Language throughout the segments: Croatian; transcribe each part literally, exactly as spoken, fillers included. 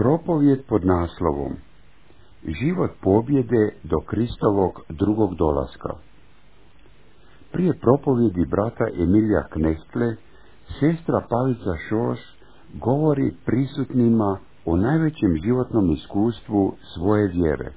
Propovjed pod naslovom Život pobjede do Kristovog drugog dolaska. Prije propovjedi brata Emilija Knestle, sestra Pavica Šoš govori prisutnima o najvećem životnom iskustvu svoje vjere.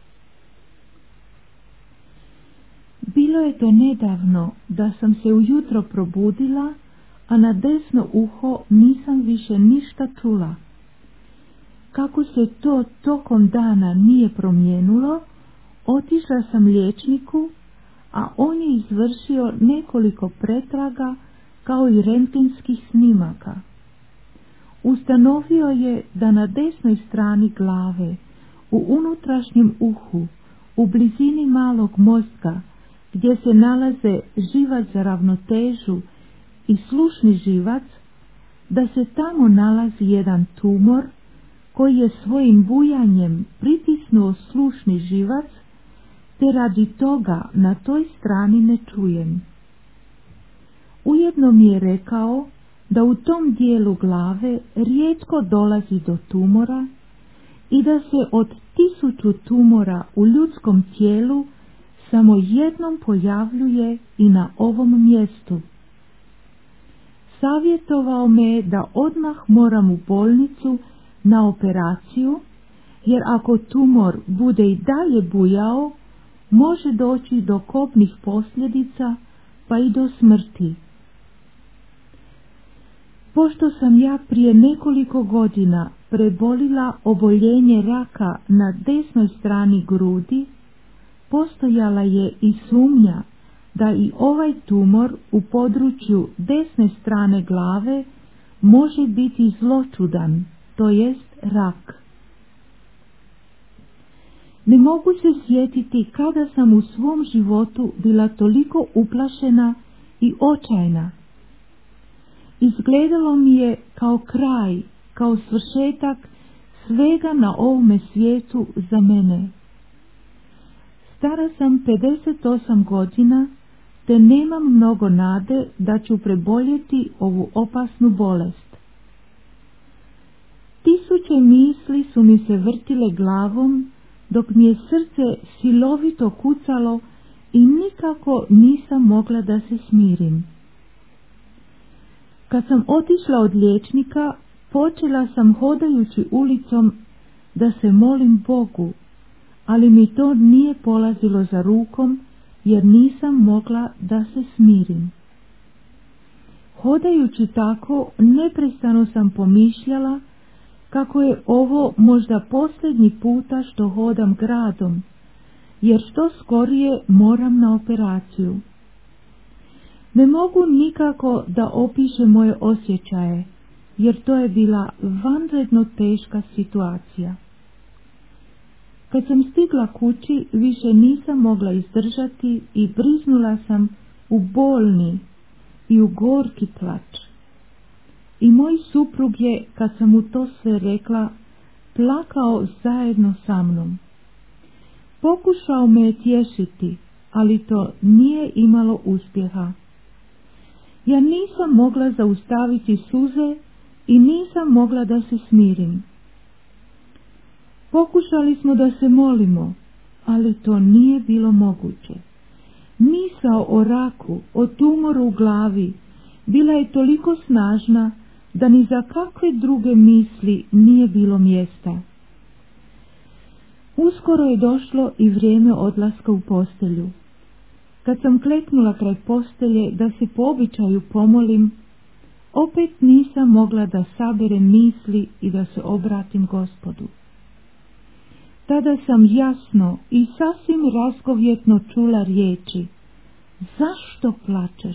Bilo je to nedavno da sam se ujutro probudila, a na desno uho nisam više ništa čula. Kako se to tokom dana nije promijenilo, otišla sam liječniku, a on je izvršio nekoliko pretraga kao i rentgenskih snimaka. Ustanovio je da na desnoj strani glave, u unutrašnjem uhu, u blizini malog mozga, gdje se nalaze živac za ravnotežu i slušni živac, da se tamo nalazi jedan tumor koji je svojim bujanjem pritisnuo slušni živac, te radi toga na toj strani ne čujem. Ujedno mi je rekao da u tom dijelu glave rijetko dolazi do tumora i da se od tisuću tumora u ljudskom tijelu samo jednom pojavljuje i na ovom mjestu. Savjetovao me da odmah moram u bolnicu na operaciju, jer ako tumor bude i dalje bujao, može doći do kobnih posljedica pa i do smrti. Pošto sam ja prije nekoliko godina prebolila oboljenje raka na desnoj strani grudi, postojala je i sumnja da i ovaj tumor u području desne strane glave može biti zloćudan, to jest rak. Ne mogu se sjetiti kada sam u svom životu bila toliko uplašena i očajna. Izgledalo mi je kao kraj, kao svršetak svega na ovome svijetu za mene. Stara sam pedeset osam godina, te nemam mnogo nade da ću preboljeti ovu opasnu bolest. Tisuće misli su mi se vrtile glavom, dok mi je srce silovito kucalo i nikako nisam mogla da se smirim. Kad sam otišla od liječnika, počela sam hodajući ulicom da se molim Bogu, ali mi to nije polazilo za rukom, jer nisam mogla da se smirim. Hodajući tako, neprestano sam pomišljala kako je ovo možda posljednji puta što hodam gradom, jer što skorije moram na operaciju. Ne mogu nikako da opišem moje osjećaje, jer to je bila vanredno teška situacija. Kad sam stigla kući, više nisam mogla izdržati i briznula sam u bolni i u gorki plač. I moj suprug je, kad sam mu to sve rekla, plakao zajedno sa mnom. Pokušao me je tješiti, ali to nije imalo uspjeha. Ja nisam mogla zaustaviti suze i nisam mogla da se smirim. Pokušali smo da se molimo, ali to nije bilo moguće. Misao o raku, o tumoru u glavi, bila je toliko snažna da ni za kakve druge misli nije bilo mjesta. Uskoro je došlo i vrijeme odlaska u postelju. Kad sam kleknula kraj postelje da se po običaju pomolim, opet nisam mogla da saberem misli i da se obratim Gospodu. Tada sam jasno i sasvim razgovjetno čula riječi: zašto plačeš?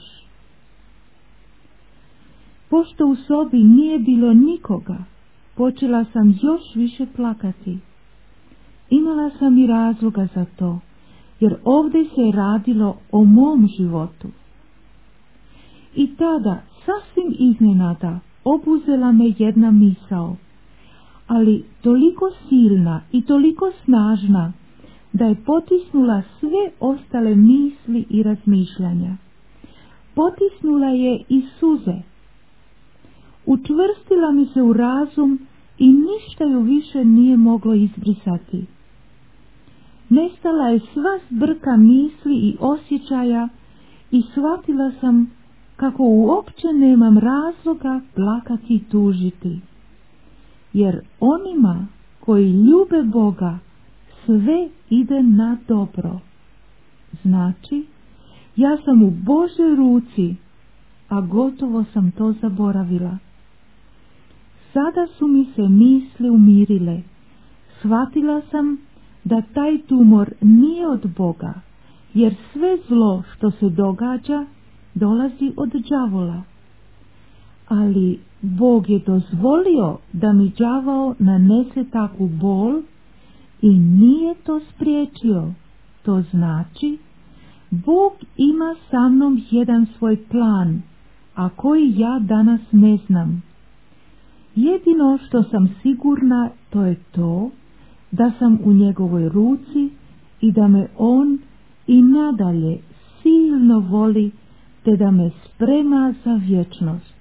Pošto u sobi nije bilo nikoga, počela sam još više plakati. Imala sam i razloga za to, jer ovdje se je radilo o mom životu. I tada, sasvim iznenada, obuzela me jedna misao, ali toliko silna i toliko snažna, da je potisnula sve ostale misli i razmišljanja. Potisnula je i suze. Učvrstila mi se u razum i ništa ju više nije moglo izbrisati. Nestala je sva zbrka misli i osjećaja i shvatila sam kako uopće nemam razloga plakati i tužiti. Jer onima koji ljube Boga sve ide na dobro. Znači, ja sam u Božoj ruci, a gotovo sam to zaboravila. Sada su mi se misli umirile. Shvatila sam da taj tumor nije od Boga, jer sve zlo što se događa dolazi od đavola. Ali Bog je dozvolio da mi đavao nanese takvu bol i nije to spriječio. To znači, Bog ima sa mnom jedan svoj plan, a koji ja danas ne znam. Jedino što sam sigurna, to je to da sam u njegovoj ruci i da me on i nadalje silno voli, te da me sprema za vječnost.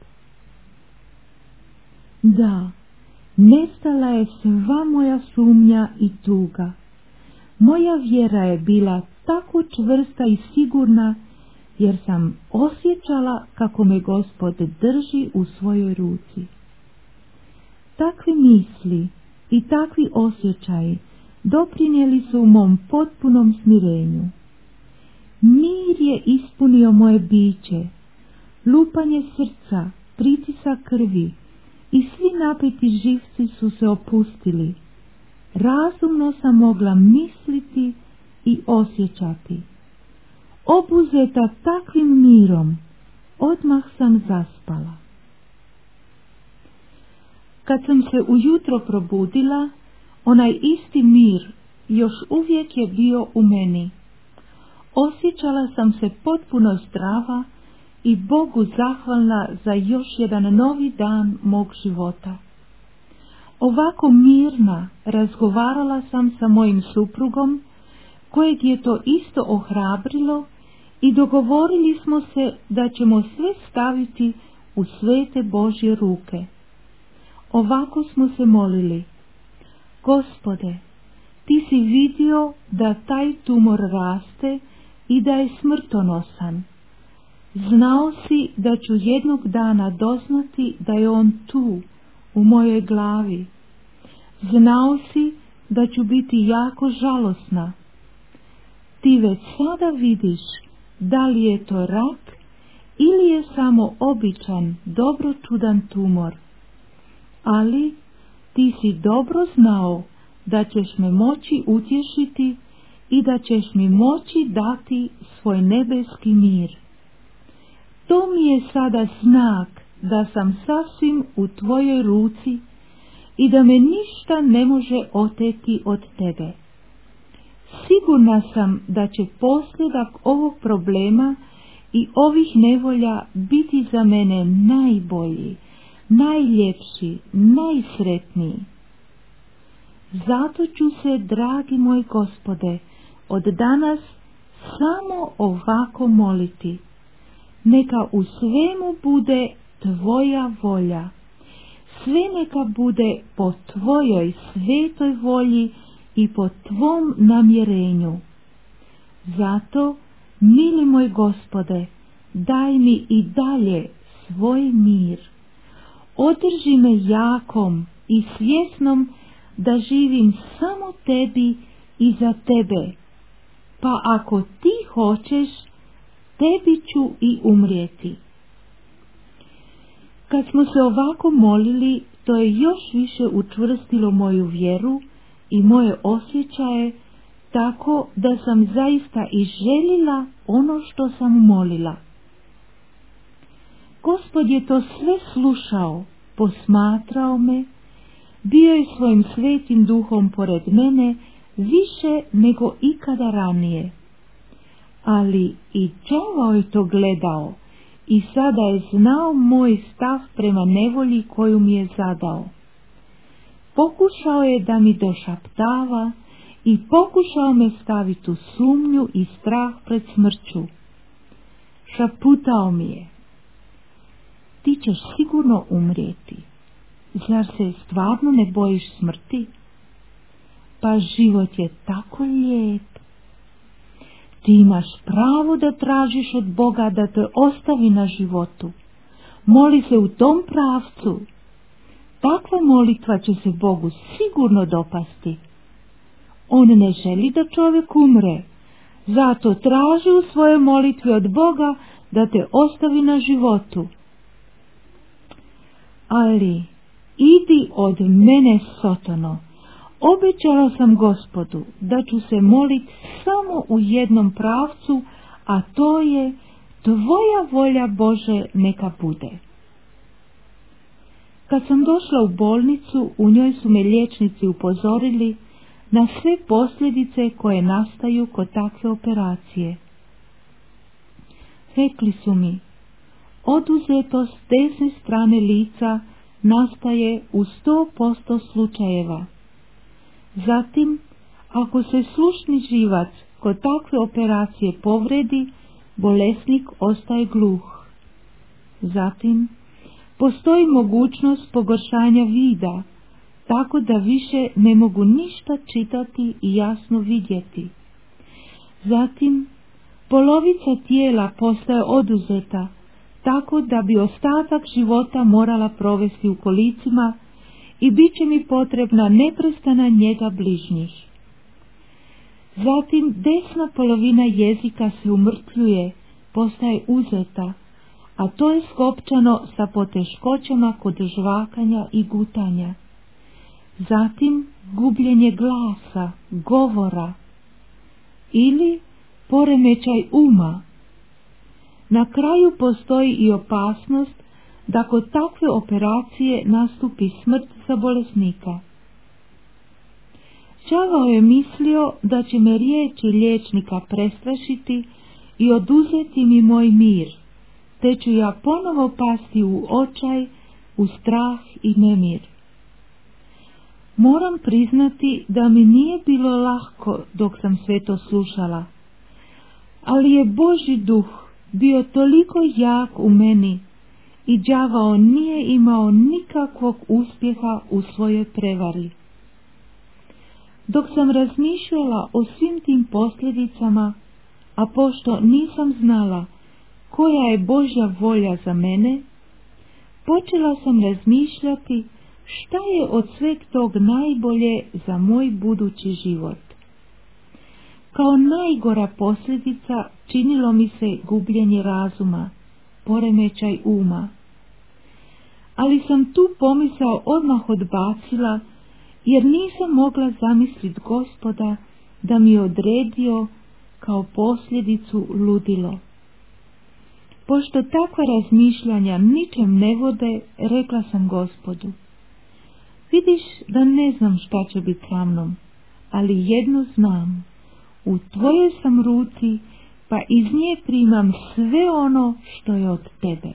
Da, nestala je sva moja sumnja i tuga. Moja vjera je bila tako čvrsta i sigurna, jer sam osjećala kako me Gospod drži u svojoj ruci. Takve misli i takvi osjećaji doprinijeli su u mom potpunom smirenju. Mir je ispunio moje biće, lupanje srca, pritisak krvi i svi napeti živci su se opustili. Razumno sam mogla misliti i osjećati. Obuzeta takvim mirom, odmah sam zaspala. Kad sam se ujutro probudila, onaj isti mir još uvijek je bio u meni. Osjećala sam se potpuno zdrava i Bogu zahvalna za još jedan novi dan mog života. Ovako mirna razgovarala sam sa mojim suprugom, kojeg je to isto ohrabrilo, i dogovorili smo se da ćemo sve staviti u svete Božje ruke. Ovako smo se molili: Gospode, ti si vidio da taj tumor raste i da je smrtonosan. Znao si da ću jednog dana doznati da je on tu, u mojoj glavi. Znao si da ću biti jako žalosna. Ti već sada vidiš da li je to rak ili je samo običan, dobro čudan tumor. Ali ti si dobro znao da ćeš me moći utješiti i da ćeš mi moći dati svoj nebeski mir. To mi je sada znak da sam sasvim u tvojoj ruci i da me ništa ne može oteti od tebe. Sigurna sam da će posljedak ovog problema i ovih nevolja biti za mene najbolji, najljepši, najsretniji. Zato ću se, dragi moj Gospode, od danas samo ovako moliti: neka u svemu bude tvoja volja, sve neka bude po tvojoj svetoj volji i po tvom namjerenju. Zato, mili moj Gospode, daj mi i dalje svoj mir. Održi me jakom i svjesnom da živim samo tebi i za tebe, pa ako ti hoćeš, tebi ću i umrijeti. Kad smo se ovako molili, to je još više učvrstilo moju vjeru i moje osjećaje, tako da sam zaista i željela ono što sam molila. Gospod je to sve slušao, posmatrao me, bio je svojim svetim duhom pored mene više nego ikada ranije. Ali i đavao je to gledao i sada je znao moj stav prema nevolji koju mi je zadao. Pokušao je da mi došaptava i pokušao me staviti u sumnju i strah pred smrću. Šaputao mi je: ti ćeš sigurno umrijeti. Zar se stvarno ne bojiš smrti? Pa život je tako lijep. Ti imaš pravo da tražiš od Boga da te ostavi na životu. Moli se u tom pravcu. Takva molitva će se Bogu sigurno dopasti. On ne želi da čovjek umre, zato traži u svojoj molitvi od Boga da te ostavi na životu. Ali idi od mene, Sotono, obećala sam Gospodu da ću se moliti samo u jednom pravcu, a to je tvoja volja, Bože, neka bude. Kad sam došla u bolnicu, u njoj su me liječnici upozorili na sve posljedice koje nastaju kod takve operacije. Rekli su mi, oduzetost desne strane lica nastaje u sto posto slučajeva. Zatim, ako se slušni živac kod takve operacije povredi, bolesnik ostaje gluh. Zatim, postoji mogućnost pogoršanja vida, tako da više ne mogu ništa čitati i jasno vidjeti. Zatim, polovica tijela postaje oduzeta, tako da bi ostatak života morala provesti u kolicima i bit će mi potrebna neprestana njega bližnjih. Zatim, desna polovina jezika se umrtvljuje, postaje uzeta, a to je skopčano sa poteškoćama kod žvakanja i gutanja. Zatim, gubljenje glasa, govora ili poremećaj uma. Na kraju postoji i opasnost da kod takve operacije nastupi smrt za bolesnika. Đavao je mislio da će me riječi liječnika prestrašiti i oduzeti mi moj mir, te ću ja ponovo pasti u očaj, u strah i nemir. Moram priznati da mi nije bilo lako dok sam sve to slušala, ali je Božji duh bio toliko jak u meni i đavao nije imao nikakvog uspjeha u svojoj prevari. Dok sam razmišljala o svim tim posljedicama, a pošto nisam znala koja je Božja volja za mene, počela sam razmišljati šta je od sveg tog najbolje za moj budući život. Kao najgora posljedica činilo mi se gubljenje razuma, poremećaj uma. Ali sam tu pomisao odmah odbacila, jer nisam mogla zamisliti Gospoda da mi je odredio kao posljedicu ludilo. Pošto takva razmišljanja ničem ne vode, rekla sam Gospodu, vidiš da ne znam šta će biti sa mnom, ali jedno znam, u tvojoj sam ruci, pa iz nje primam sve ono što je od tebe.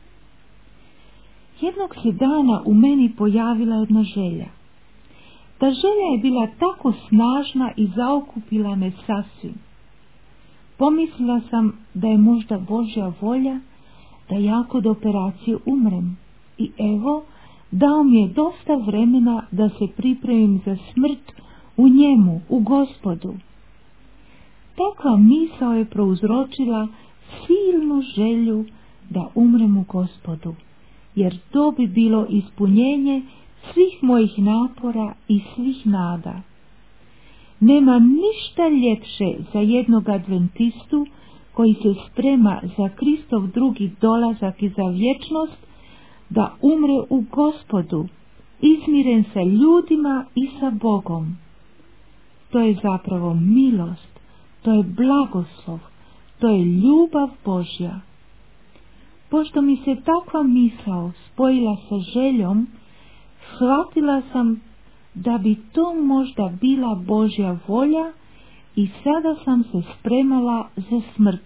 Jednog se dana u meni pojavila jedna želja. Ta želja je bila tako snažna i zaokupila me sasvim. Pomislila sam da je možda Božja volja da ja kod operacije umrem i evo, dao mi je dosta vremena da se pripremim za smrt u njemu, u Gospodu. Takva misao je prouzročila silnu želju da umrem u Gospodu, jer to bi bilo ispunjenje svih mojih napora i svih nada. Nema ništa ljepše za jednog adventistu koji se sprema za Kristov drugi dolazak i za vječnost, da umre u Gospodu, izmiren sa ljudima i sa Bogom. To je zapravo milost, to je blagoslov, to je ljubav Božja. Pošto mi se takva misao spojila sa željom, shvatila sam da bi to možda bila Božja volja i sada sam se spremala za smrt.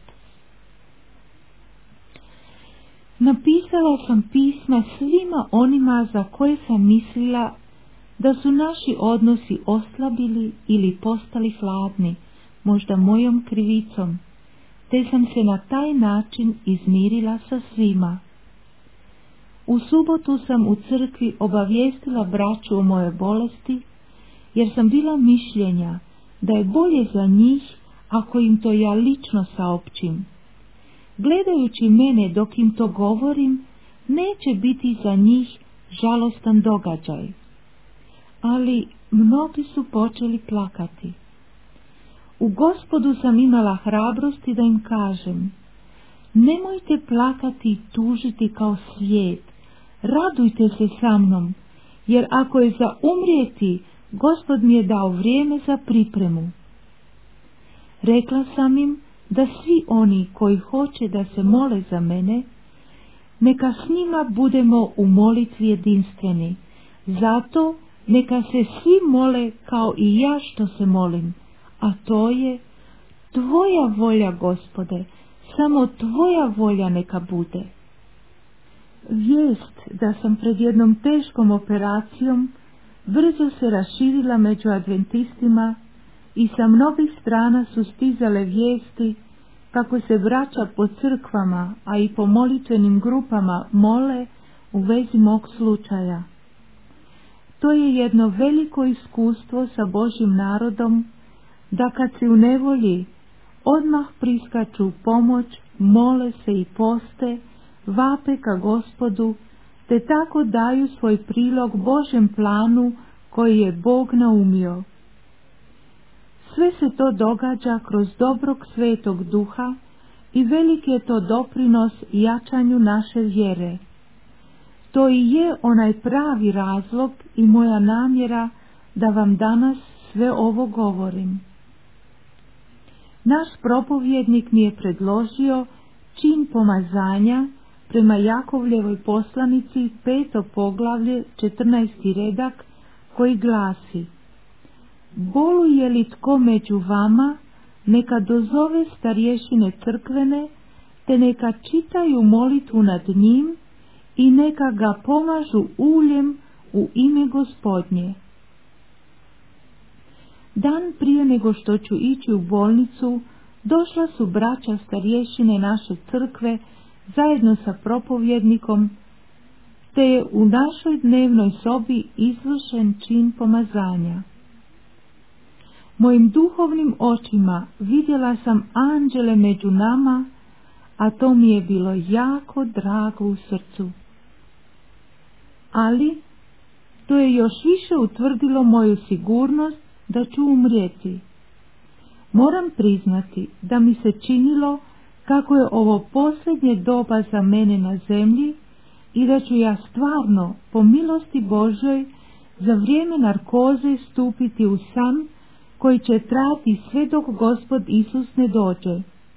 Napisala sam pisma svima onima za koje sam mislila da su naši odnosi oslabili ili postali hladni, možda mojom krivicom, te sam se na taj način izmirila sa svima. U subotu sam u crkvi obavijestila braću o mojoj bolesti, jer sam bila mišljenja da je bolje za njih ako im to ja lično saopćim. Gledajući mene dok im to govorim, neće biti za njih žalostan događaj. Ali mnogi su počeli plakati. U Gospodu sam imala hrabrosti da im kažem: nemojte plakati i tužiti kao svijet, radujte se sa mnom, jer ako je za umrijeti, Gospod mi je dao vrijeme za pripremu. Rekla sam im da svi oni koji hoće da se mole za mene, neka s njima budemo u molitvi jedinstveni. Zato neka se svi mole kao i ja što se molim, a to je: tvoja volja, Gospode, samo tvoja volja neka bude. Vijest da sam pred jednom teškom operacijom brzo se raširila među adventistima i sa mnogih strana su stizale vijesti kako se braća po crkvama, a i po molitvenim grupama mole u vezi mog slučaja. To je jedno veliko iskustvo sa Božjim narodom, da kad si u nevolji, odmah priskaču u pomoć, mole se i poste, vape ka Gospodu, te tako daju svoj prilog Božjem planu koji je Bog naumio. Sve se to događa kroz dobrog Svetog Duha i veliki je to doprinos jačanju naše vjere. To i je onaj pravi razlog i moja namjera da vam danas sve ovo govorim. Naš propovjednik mi je predložio čin pomazanja prema Jakovljevoj poslanici, peto poglavlje, četrnaesti redak, koji glasi: boluje li tko među vama, neka dozove starješine crkvene, te neka čitaju molitvu nad njim i neka ga pomažu uljem u ime Gospodnje. Dan prije nego što ću ići u bolnicu, došla su braća starješine naše crkve zajedno sa propovjednikom, te je u našoj dnevnoj sobi izvršen čin pomazanja. Mojim duhovnim očima vidjela sam anđele među nama, a to mi je bilo jako drago u srcu. Ali to je još više utvrdilo moju sigurnost da ću umrijeti. Moram priznati da mi se činilo kako je ovo posljednje doba za mene na zemlji i da ću ja stvarno, po milosti Božjoj, za vrijeme narkoze stupiti u san koji će trajati sve dok Gospod Isus ne dođe.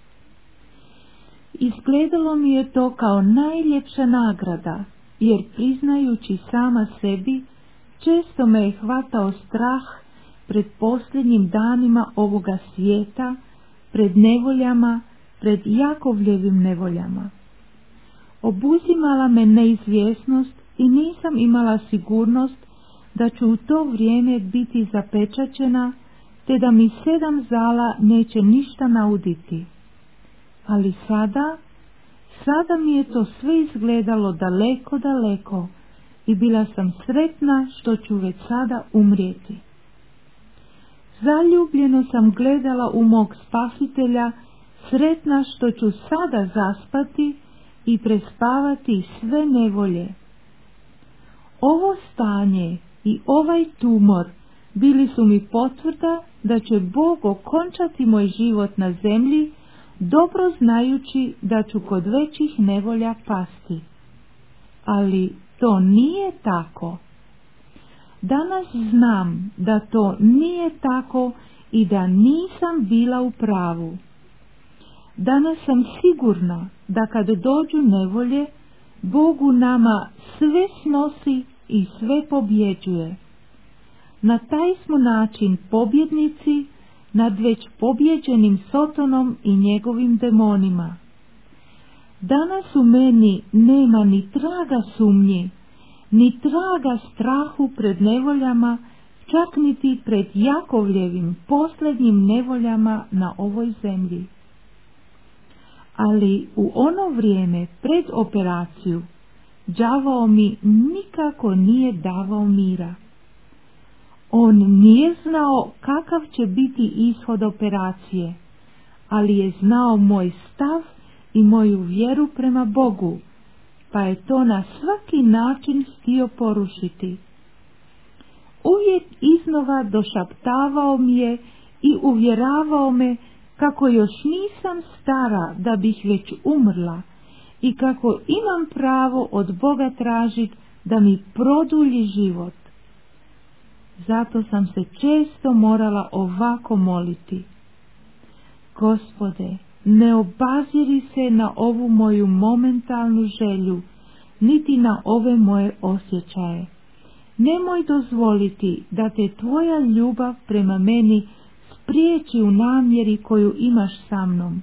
Izgledalo mi je to kao najljepša nagrada, jer priznajući sama sebi, često me je hvatao strah pred posljednjim danima ovoga svijeta, pred nevoljama, pred Jakovljevim nevoljama. Obuzimala me neizvjesnost i nisam imala sigurnost da ću u to vrijeme biti zapečaćena, te da mi sedam zala neće ništa nauditi. Ali sada, sada mi je to sve izgledalo daleko, daleko i bila sam sretna što ću već sada umrijeti. Zaljubljeno sam gledala u mog Spasitelja, sretna što ću sada zaspati i prespavati sve nevolje. Ovo stanje i ovaj tumor bili su mi potvrda da će Bog okončati moj život na zemlji, dobro znajući da ću kod većih nevolja pasti. Ali to nije tako. Danas znam da to nije tako i da nisam bila u pravu. Danas sam sigurna da kad dođu nevolje, Bog u nama sve snosi i sve pobjeđuje. Na taj smo način pobjednici nad već pobjeđenim Sotonom i njegovim demonima. Danas u meni nema ni traga sumnji, ni traga strahu pred nevoljama, čak niti pred Jakovljevim posljednjim nevoljama na ovoj zemlji. Ali u ono vrijeme pred operaciju, đavao mi nikako nije davao mira. On nije znao kakav će biti ishod operacije, ali je znao moj stav i moju vjeru prema Bogu, pa je to na svaki način htio porušiti. Uvijek iznova došaptavao mi je i uvjeravao me kako još nisam stara da bih već umrla i kako imam pravo od Boga tražiti da mi produlji život. Zato sam se često morala ovako moliti: Gospode, ne obaziri se na ovu moju momentalnu želju, niti na ove moje osjećaje. Nemoj dozvoliti da te tvoja ljubav prema meni spriječi u namjeri koju imaš sa mnom.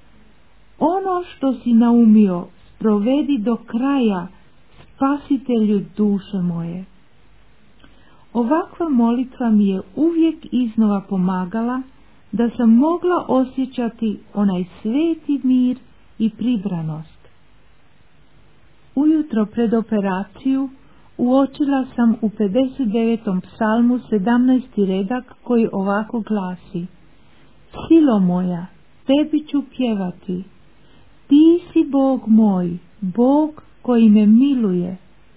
Ono što si naumio sprovedi do kraja, Spasitelju duše moje. Ovakva molitva mi je uvijek iznova pomagala da sam mogla osjećati onaj sveti mir i pribranost. Ujutro pred operaciju uočila sam u pedeset devetom psalmu sedamnaesti redak koji ovako glasi: Silo moja, tebi ću pjevati, ti si Bog moj, Bog koji me miluje.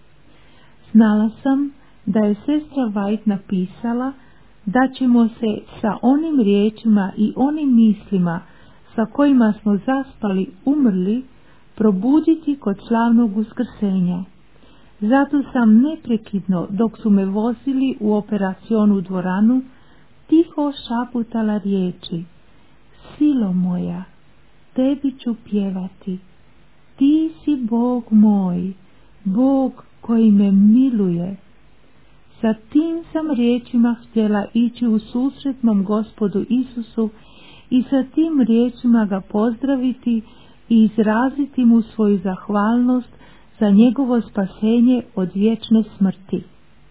Znala sam da je sestra White napisala da ćemo se sa onim riječima i onim mislima sa kojima smo zaspali umrli probuditi kod slavnog uskrsenja. Zato sam neprekidno, dok su me vozili u operacionu dvoranu, tiho šaputala riječi: Silo moja, tebi ću pjevati, ti si Bog moj, Bog koji me miluje. Sa tim sam riječima htjela ići u susret mom Gospodu Isusu i sa tim riječima ga pozdraviti i izraziti mu svoju zahvalnost za njegovo spasenje od vječne smrti.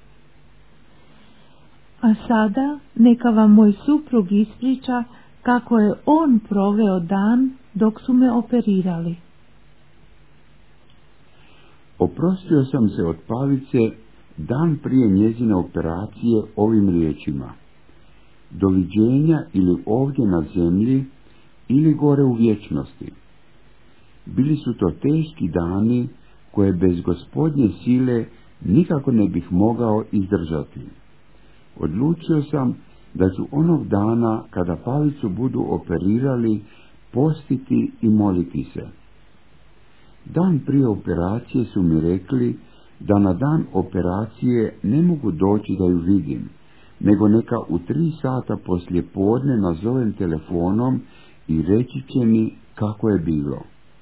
A sada neka vam moj suprug ispriča kako je on proveo dan dok su me operirali. Oprostio sam se od Pavice dan prije njezine operacije ovim riječima: doviđenja ili ovdje na zemlji ili gore u vječnosti. Bili su to teški dani koje bez Gospodnje sile nikako ne bih mogao izdržati. Odlučio sam da ću onog dana kada Pavicu budu operirali postiti i moliti se. Dan prije operacije su mi rekli da na dan operacije ne mogu doći da ju vidim, nego neka u tri sata poslije podne nazovem telefonom i reći će mi kako je bilo.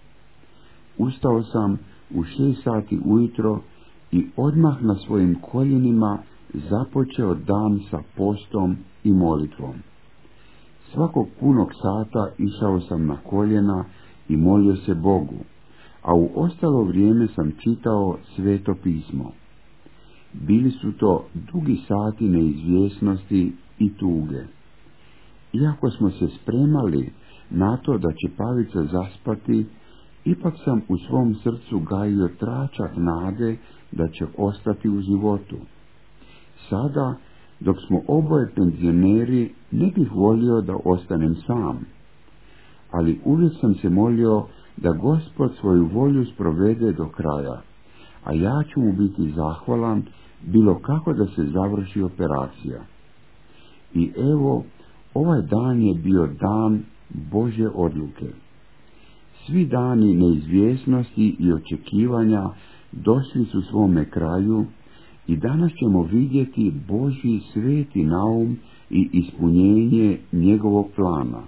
Ustao sam u šest sati ujutro i odmah na svojim koljenima započeo dan sa postom i molitvom. Svakog punog sata išao sam na koljena i molio se Bogu, a u ostalo vrijeme sam čitao Sveto pismo. Bili su to dugi sati neizvjesnosti i tuge. Iako smo se spremali na to da će Pavica zaspati, ipak sam u svom srcu gajio tračak nade da će ostati u životu. Sada, dok smo oboje penzioneri, ne bih volio da ostanem sam, ali uvijek sam se molio da Gospod svoju volju sprovede do kraja, a ja ću mu biti zahvalan bilo kako da se završi operacija. I evo, ovaj dan je bio dan Božje odluke. Svi dani neizvjesnosti i očekivanja došli su svome kraju i danas ćemo vidjeti Božji sveti naum i ispunjenje njegovog plana.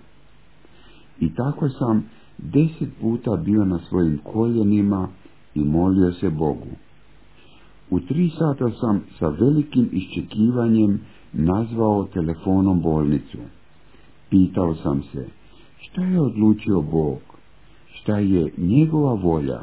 I tako sam deset puta bio na svojim koljenima i molio se Bogu. U tri sata sam sa velikim iščekivanjem nazvao telefonom bolnicu. Pitao sam se, šta je odlučio Bog? Šta je njegova volja?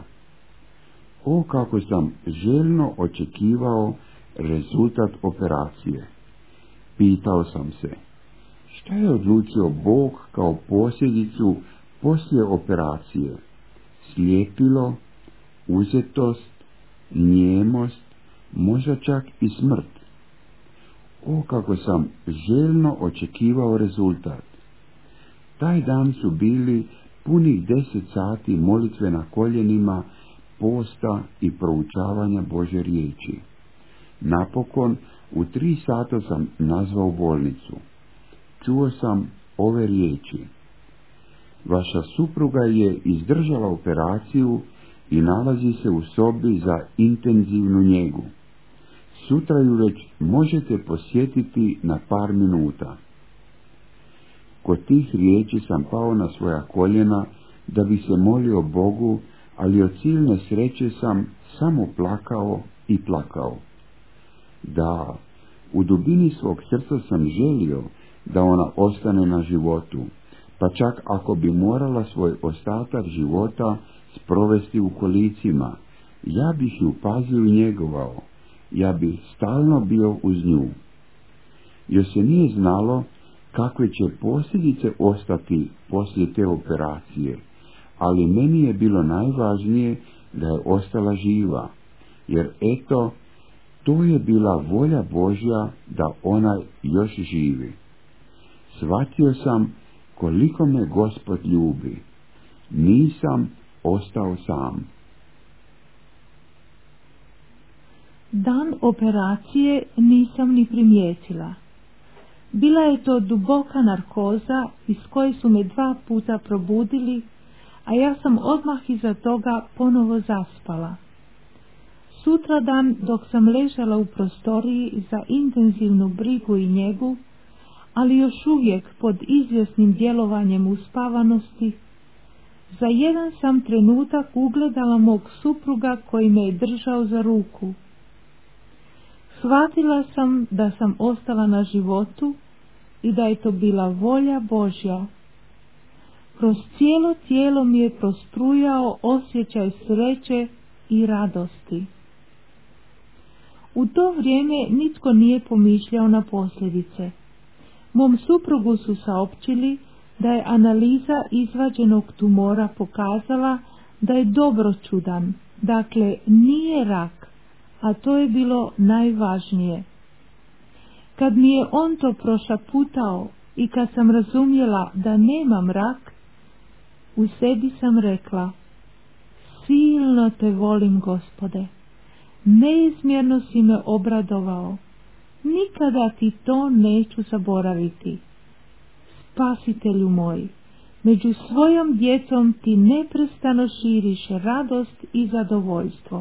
O, kako sam željno očekivao rezultat operacije. Pitao sam se, šta je odlučio Bog kao posljedicu poslije operacije? Slijepilo, uzetost, nijemost, možda čak i smrt. O, kako sam željno očekivao rezultat. Taj dan su bili punih deset sati molitve na koljenima, posta i proučavanja Božje riječi. Napokon, u tri sata sam nazvao bolnicu. Čuo sam ove riječi: vaša supruga je izdržala operaciju i nalazi se u sobi za intenzivnu njegu. Sutra ju već možete posjetiti na par minuta. Kod tih riječi sam pao na svoja koljena da bi se molio Bogu, ali od silne sreće sam samo plakao i plakao. Da, u dubini svog srca sam želio da ona ostane na životu, pa čak ako bi morala svoj ostatak života sprovesti u kolicima, ja bih ju pazio i njegovao, ja bih stalno bio uz nju. Još se nije znalo kakve će posljedice ostati poslije te operacije, ali meni je bilo najvažnije da je ostala živa, jer eto, to je bila volja Božja da ona još živi. Shvatio sam koliko me Gospod ljubi. Nisam ostao sam. Dan operacije nisam ni primijetila. Bila je to duboka narkoza iz koje su me dva puta probudili, a ja sam odmah iza toga ponovo zaspala. Sutradan, dok sam ležala u prostoriji za intenzivnu brigu i njegu, ali još uvijek pod izvjesnim djelovanjem uspavanosti, za jedan sam trenutak ugledala mog supruga koji me je držao za ruku. Shvatila sam da sam ostala na životu i da je to bila volja Božja. Kroz cijelo tijelo mi je prostrujao osjećaj sreće i radosti. U to vrijeme nitko nije pomišljao na posljedice. Mom suprugu su saopćili da je analiza izvađenog tumora pokazala da je dobroćudan, dakle nije rak, a to je bilo najvažnije. Kad mi je on to prošaputao i kad sam razumjela da nemam rak, u sebi sam rekla: silno te volim, Gospode, neizmjerno si me obradovao, nikada ti to neću zaboraviti. Spasitelju moj, među svojom djecom ti neprestano širiš radost i zadovoljstvo.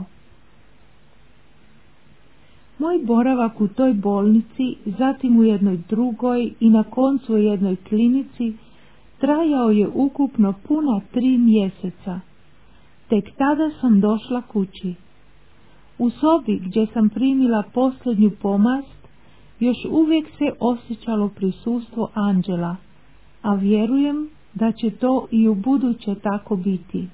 Moj boravak u toj bolnici, zatim u jednoj drugoj i na koncu u jednoj klinici, trajao je ukupno puna tri mjeseca. Tek tada sam došla kući. U sobi gdje sam primila posljednju pomast, još uvijek se osjećalo prisustvo anđela, a vjerujem da će to i u buduće tako biti.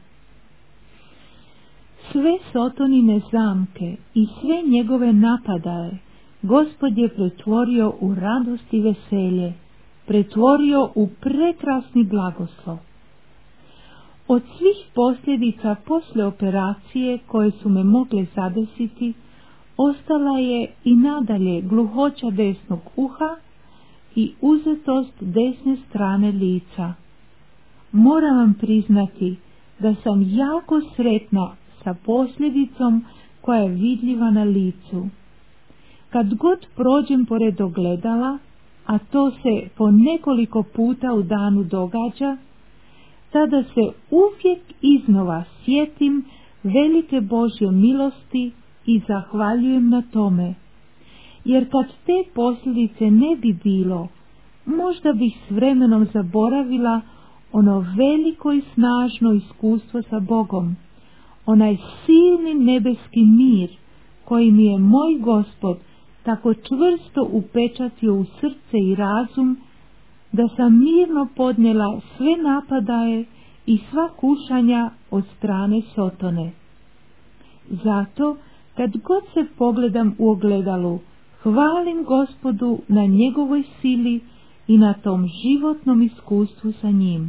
Sve Sotonine zamke i sve njegove napadaje Gospod je pretvorio u radost i veselje, pretvorio u prekrasni blagoslov. Od svih posljedica poslije operacije koje su me mogle zadesiti, ostala je i nadalje gluhoća desnog uha i uzetost desne strane lica. Moram vam priznati da sam jako sretna sa posljedicom koja je vidljiva na licu. Kad god prođem pored ogledala, a to se po nekoliko puta u danu događa, tada se uvijek iznova sjetim velike Božje milosti i zahvaljujem na tome, jer kad te posljedice ne bi bilo, možda bih s vremenom zaboravila ono veliko i snažno iskustvo sa Bogom, onaj silni nebeski mir koji mi je moj Gospod tako čvrsto upečatio u srce i razum, da sam mirno podnijela sve napadaje i sva kušanja od strane Sotone. Zato, kad god se pogledam u ogledalu, hvalim Gospodu na njegovoj sili i na tom životnom iskustvu sa njim.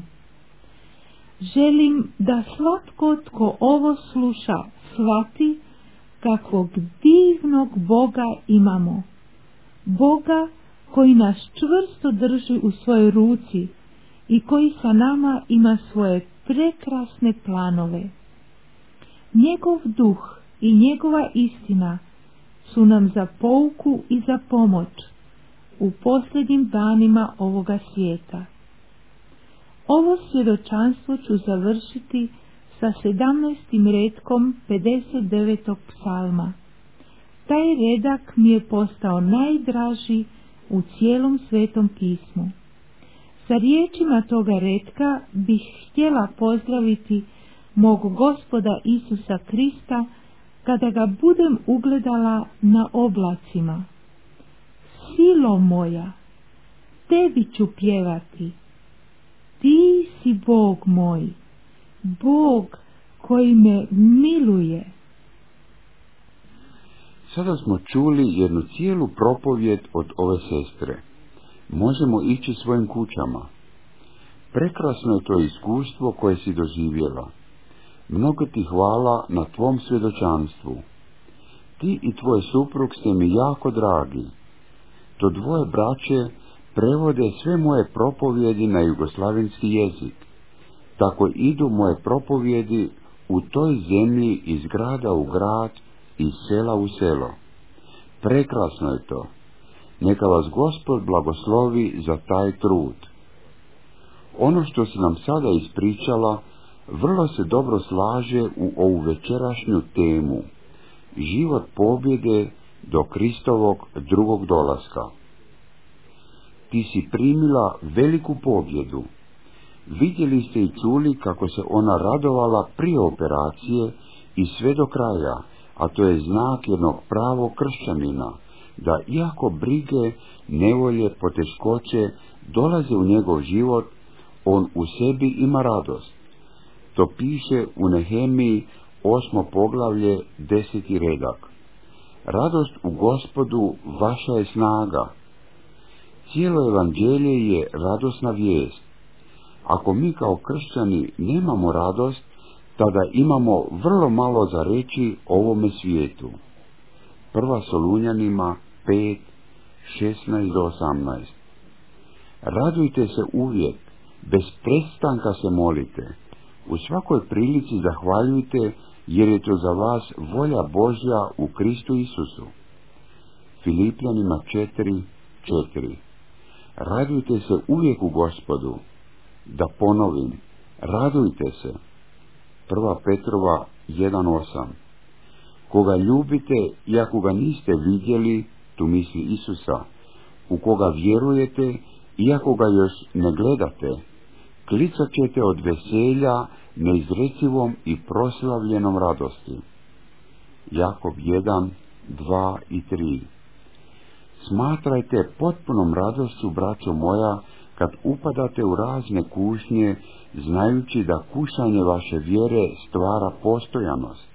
Želim da svatko tko ovo sluša shvati kakvog divnog Boga imamo. Boga koji nas čvrsto drži u svojoj ruci i koji sa nama ima svoje prekrasne planove. Njegov duh i njegova istina su nam za pouku i za pomoć u posljednjim danima ovoga svijeta. Ovo svjedočanstvo ću završiti sa sedamnaestim retkom pedeset devetog psalma. Taj redak mi je postao najdraži u cijelom Svetom pismu. Sa riječima toga retka bih htjela pozdraviti mog Gospoda Isusa Krista kada ga budem ugledala na oblacima. Silo moja, tebi ću pjevati. Ti si Bog moj, Bog koji me miluje. Sada smo čuli jednu cijelu propovijed od ove sestre. Možemo ići svojim kućama. Prekrasno je to iskustvo koje si doživjela. Mnogo ti hvala na tvom svjedočanstvu. Ti i tvoj suprug ste mi jako dragi. To dvoje braće prevode sve moje propovjedi na jugoslavenski jezik. Tako idu moje propovjedi u toj zemlji iz grada u grad, iz sela u selo. Prekrasno je to. Neka vas Gospod blagoslovi za taj trud. Ono što si nam sada ispričala vrlo se dobro slaže u ovu večerašnju temu. Život pobjede do Kristovog drugog dolaska. Ti si primila veliku pobjedu. Vidjeli ste i čuli kako se ona radovala prije operacije i sve do kraja, a to je znak jednog pravog kršćanina, da iako brige, nevolje, poteškoće dolaze u njegov život, on u sebi ima radost. To piše u Nehemiji osmo poglavlje deseti redak. Radost u Gospodu vaša je snaga. Cijelo evanđelje je radosna vijest. Ako mi kao kršćani nemamo radost, tada imamo vrlo malo za reći ovome svijetu. Prva Solunjanima pet, šesnaest do osamnaest. Radujte se uvijek, bez prestanka se molite. U svakoj prilici zahvaljujte, jer je to za vas volja Božja u Kristu Isusu. Filipljanima četiri, četiri. Radujte se uvijek u Gospodu. Da ponovim, radujte se. Prva Petrova jedan, osam. Koga ljubite, iako ga niste vidjeli, tu misli Isusa, u koga vjerujete, iako ga još ne gledate, klicat ćete od veselja neizrecivom i proslavljenom radosti. Jakob jedan, dva i tri. Smatrajte potpunom radošću, braćo moja, kad upadate u razne kušnje, znajući da kušanje vaše vjere stvara postojanost.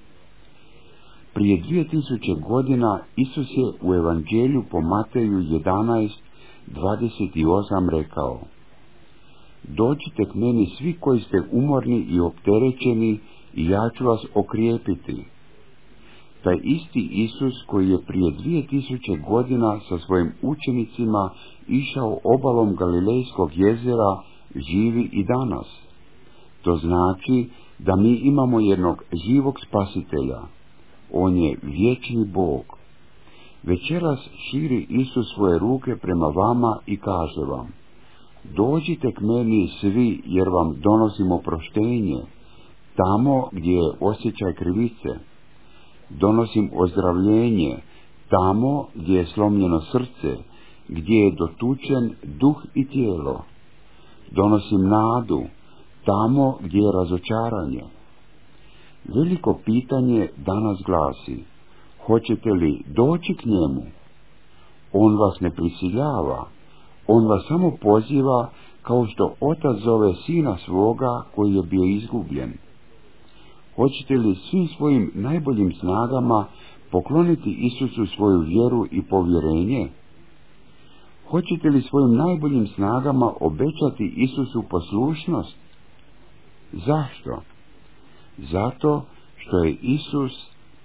Prije dvije tisuće godina Isus je u Evanđelju po Mateju jedanaest, dvadeset osam rekao: Dođite k meni svi koji ste umorni i opterećeni, i ja ću vas okrijepiti. Taj isti Isus koji je prije dvije tisuće godina sa svojim učenicima išao obalom Galilejskog jezera, živi i danas. To znači da mi imamo jednog živog spasitelja. On je vječni Bog. Večeras širi Isus svoje ruke prema vama i kaže vam: Dođite k meni svi, jer vam donosimo proštenje, tamo gdje je osjećaj krivice. Donosim ozdravljenje, tamo gdje je slomljeno srce, gdje je dotučen duh i tijelo. Donosim nadu, tamo gdje je razočaranje. Veliko pitanje danas glasi: hoćete li doći k njemu? On vas ne prisiljava, on vas samo poziva, kao što otac zove sina svoga koji je bio izgubljen. Hoćete li svim svojim najboljim snagama pokloniti Isusu svoju vjeru i povjerenje? Hoćete li svojim najboljim snagama obećati Isusu poslušnost? Zašto? Zato što je Isus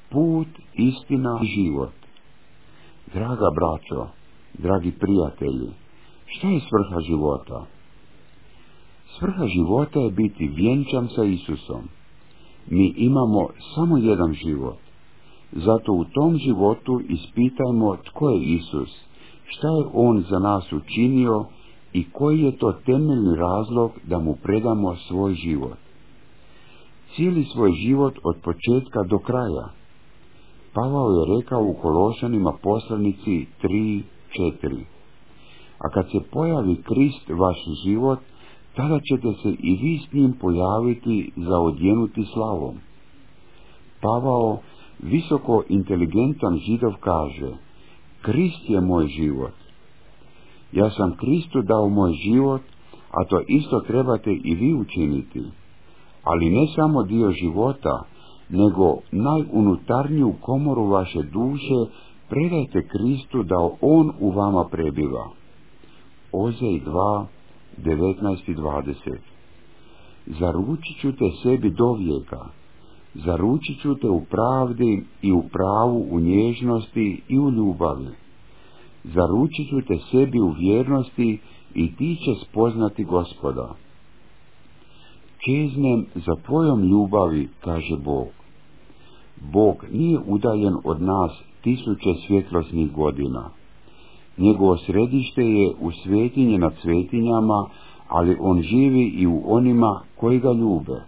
put, istina i život. Draga braćo, dragi prijatelji, šta je svrha života? Svrha života je biti vjenčan sa Isusom. Mi imamo samo jedan život. Zato u tom životu ispitajmo tko je Isus, šta je On za nas učinio i koji je to temeljni razlog da mu predamo svoj život. Cijeli svoj život od početka do kraja. Pavao je rekao u Kološanima poslanici tri četiri. A kad se pojavi Krist vaš život, tada ćete se i vi s njim pojaviti za odjenuti slavom. Pavao, visoko inteligentan Židov, kaže: Krist je moj život. Ja sam Kristu dao moj život, a to isto trebate i vi učiniti. Ali ne samo dio života, nego najunutarniju komoru vaše duše predajte Kristu da On u vama prebiva. Ozej dva, devetnaest i dvadeset. Zaručit ću te sebi do vijeka, zaručit ću te u pravdi i u pravu, u nježnosti i u ljubavi. Zaručit ću te sebi u vjernosti i ti će spoznati Gospoda. Čeznem za tvojom ljubavi, kaže Bog. Bog nije udaljen od nas tisuće svjetlosnih godina. Njegovo središte je u svetinji nad svetinjama, ali On živi i u onima koji ga ljube.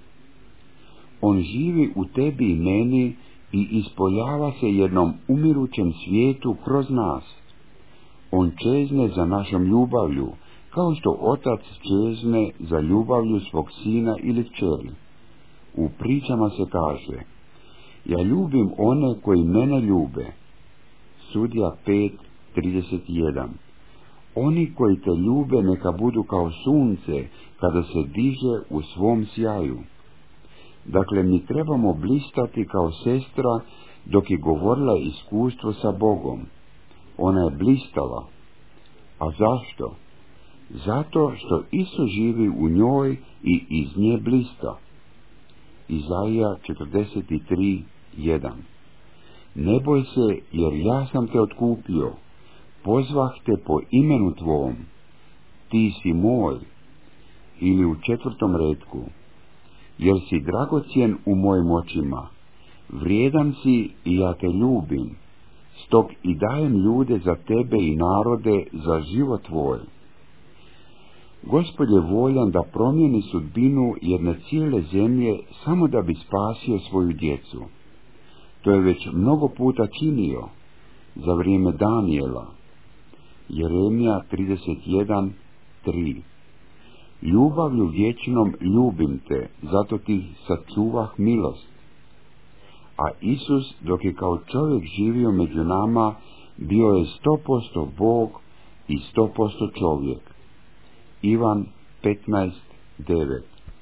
On živi u tebi i meni i ispoljava se jednom umirućem svijetu kroz nas. On čezne za našom ljubavlju, kao što otac čezne za ljubavlju svog sina ili kćeri. U pričama se kaže: ja ljubim one koji mene ljube. Sudija pet trideset jedan. Oni koji te ljube neka budu kao sunce kada se diže u svom sjaju. Dakle, mi trebamo blistati kao sestra dok je govorila iskustvo sa Bogom. Ona je blistala. A zašto? Zato što Isus živi u njoj i iz nje blista. Izaija četrdeset tri jedan. Ne boj se, jer ja sam te otkupio, pozvah te po imenu tvom, ti si moj. Ili u četvrtom retku: jer si dragocjen u mojim očima, vrijedan si i ja te ljubim, stog i dajem ljude za tebe i narode za život tvoj. Gospod je voljan da promijeni sudbinu jedne cijele zemlje samo da bi spasio svoju djecu. To je već mnogo puta činio za vrijeme Danijela. Jeremija trideset jedan tri. Ljubavlju vječnom ljubim te, zato ti sačuvah milost. A Isus, dok je kao čovjek živio među nama, bio je sto posto Bog i sto posto čovjek. Ivan petnaest devet.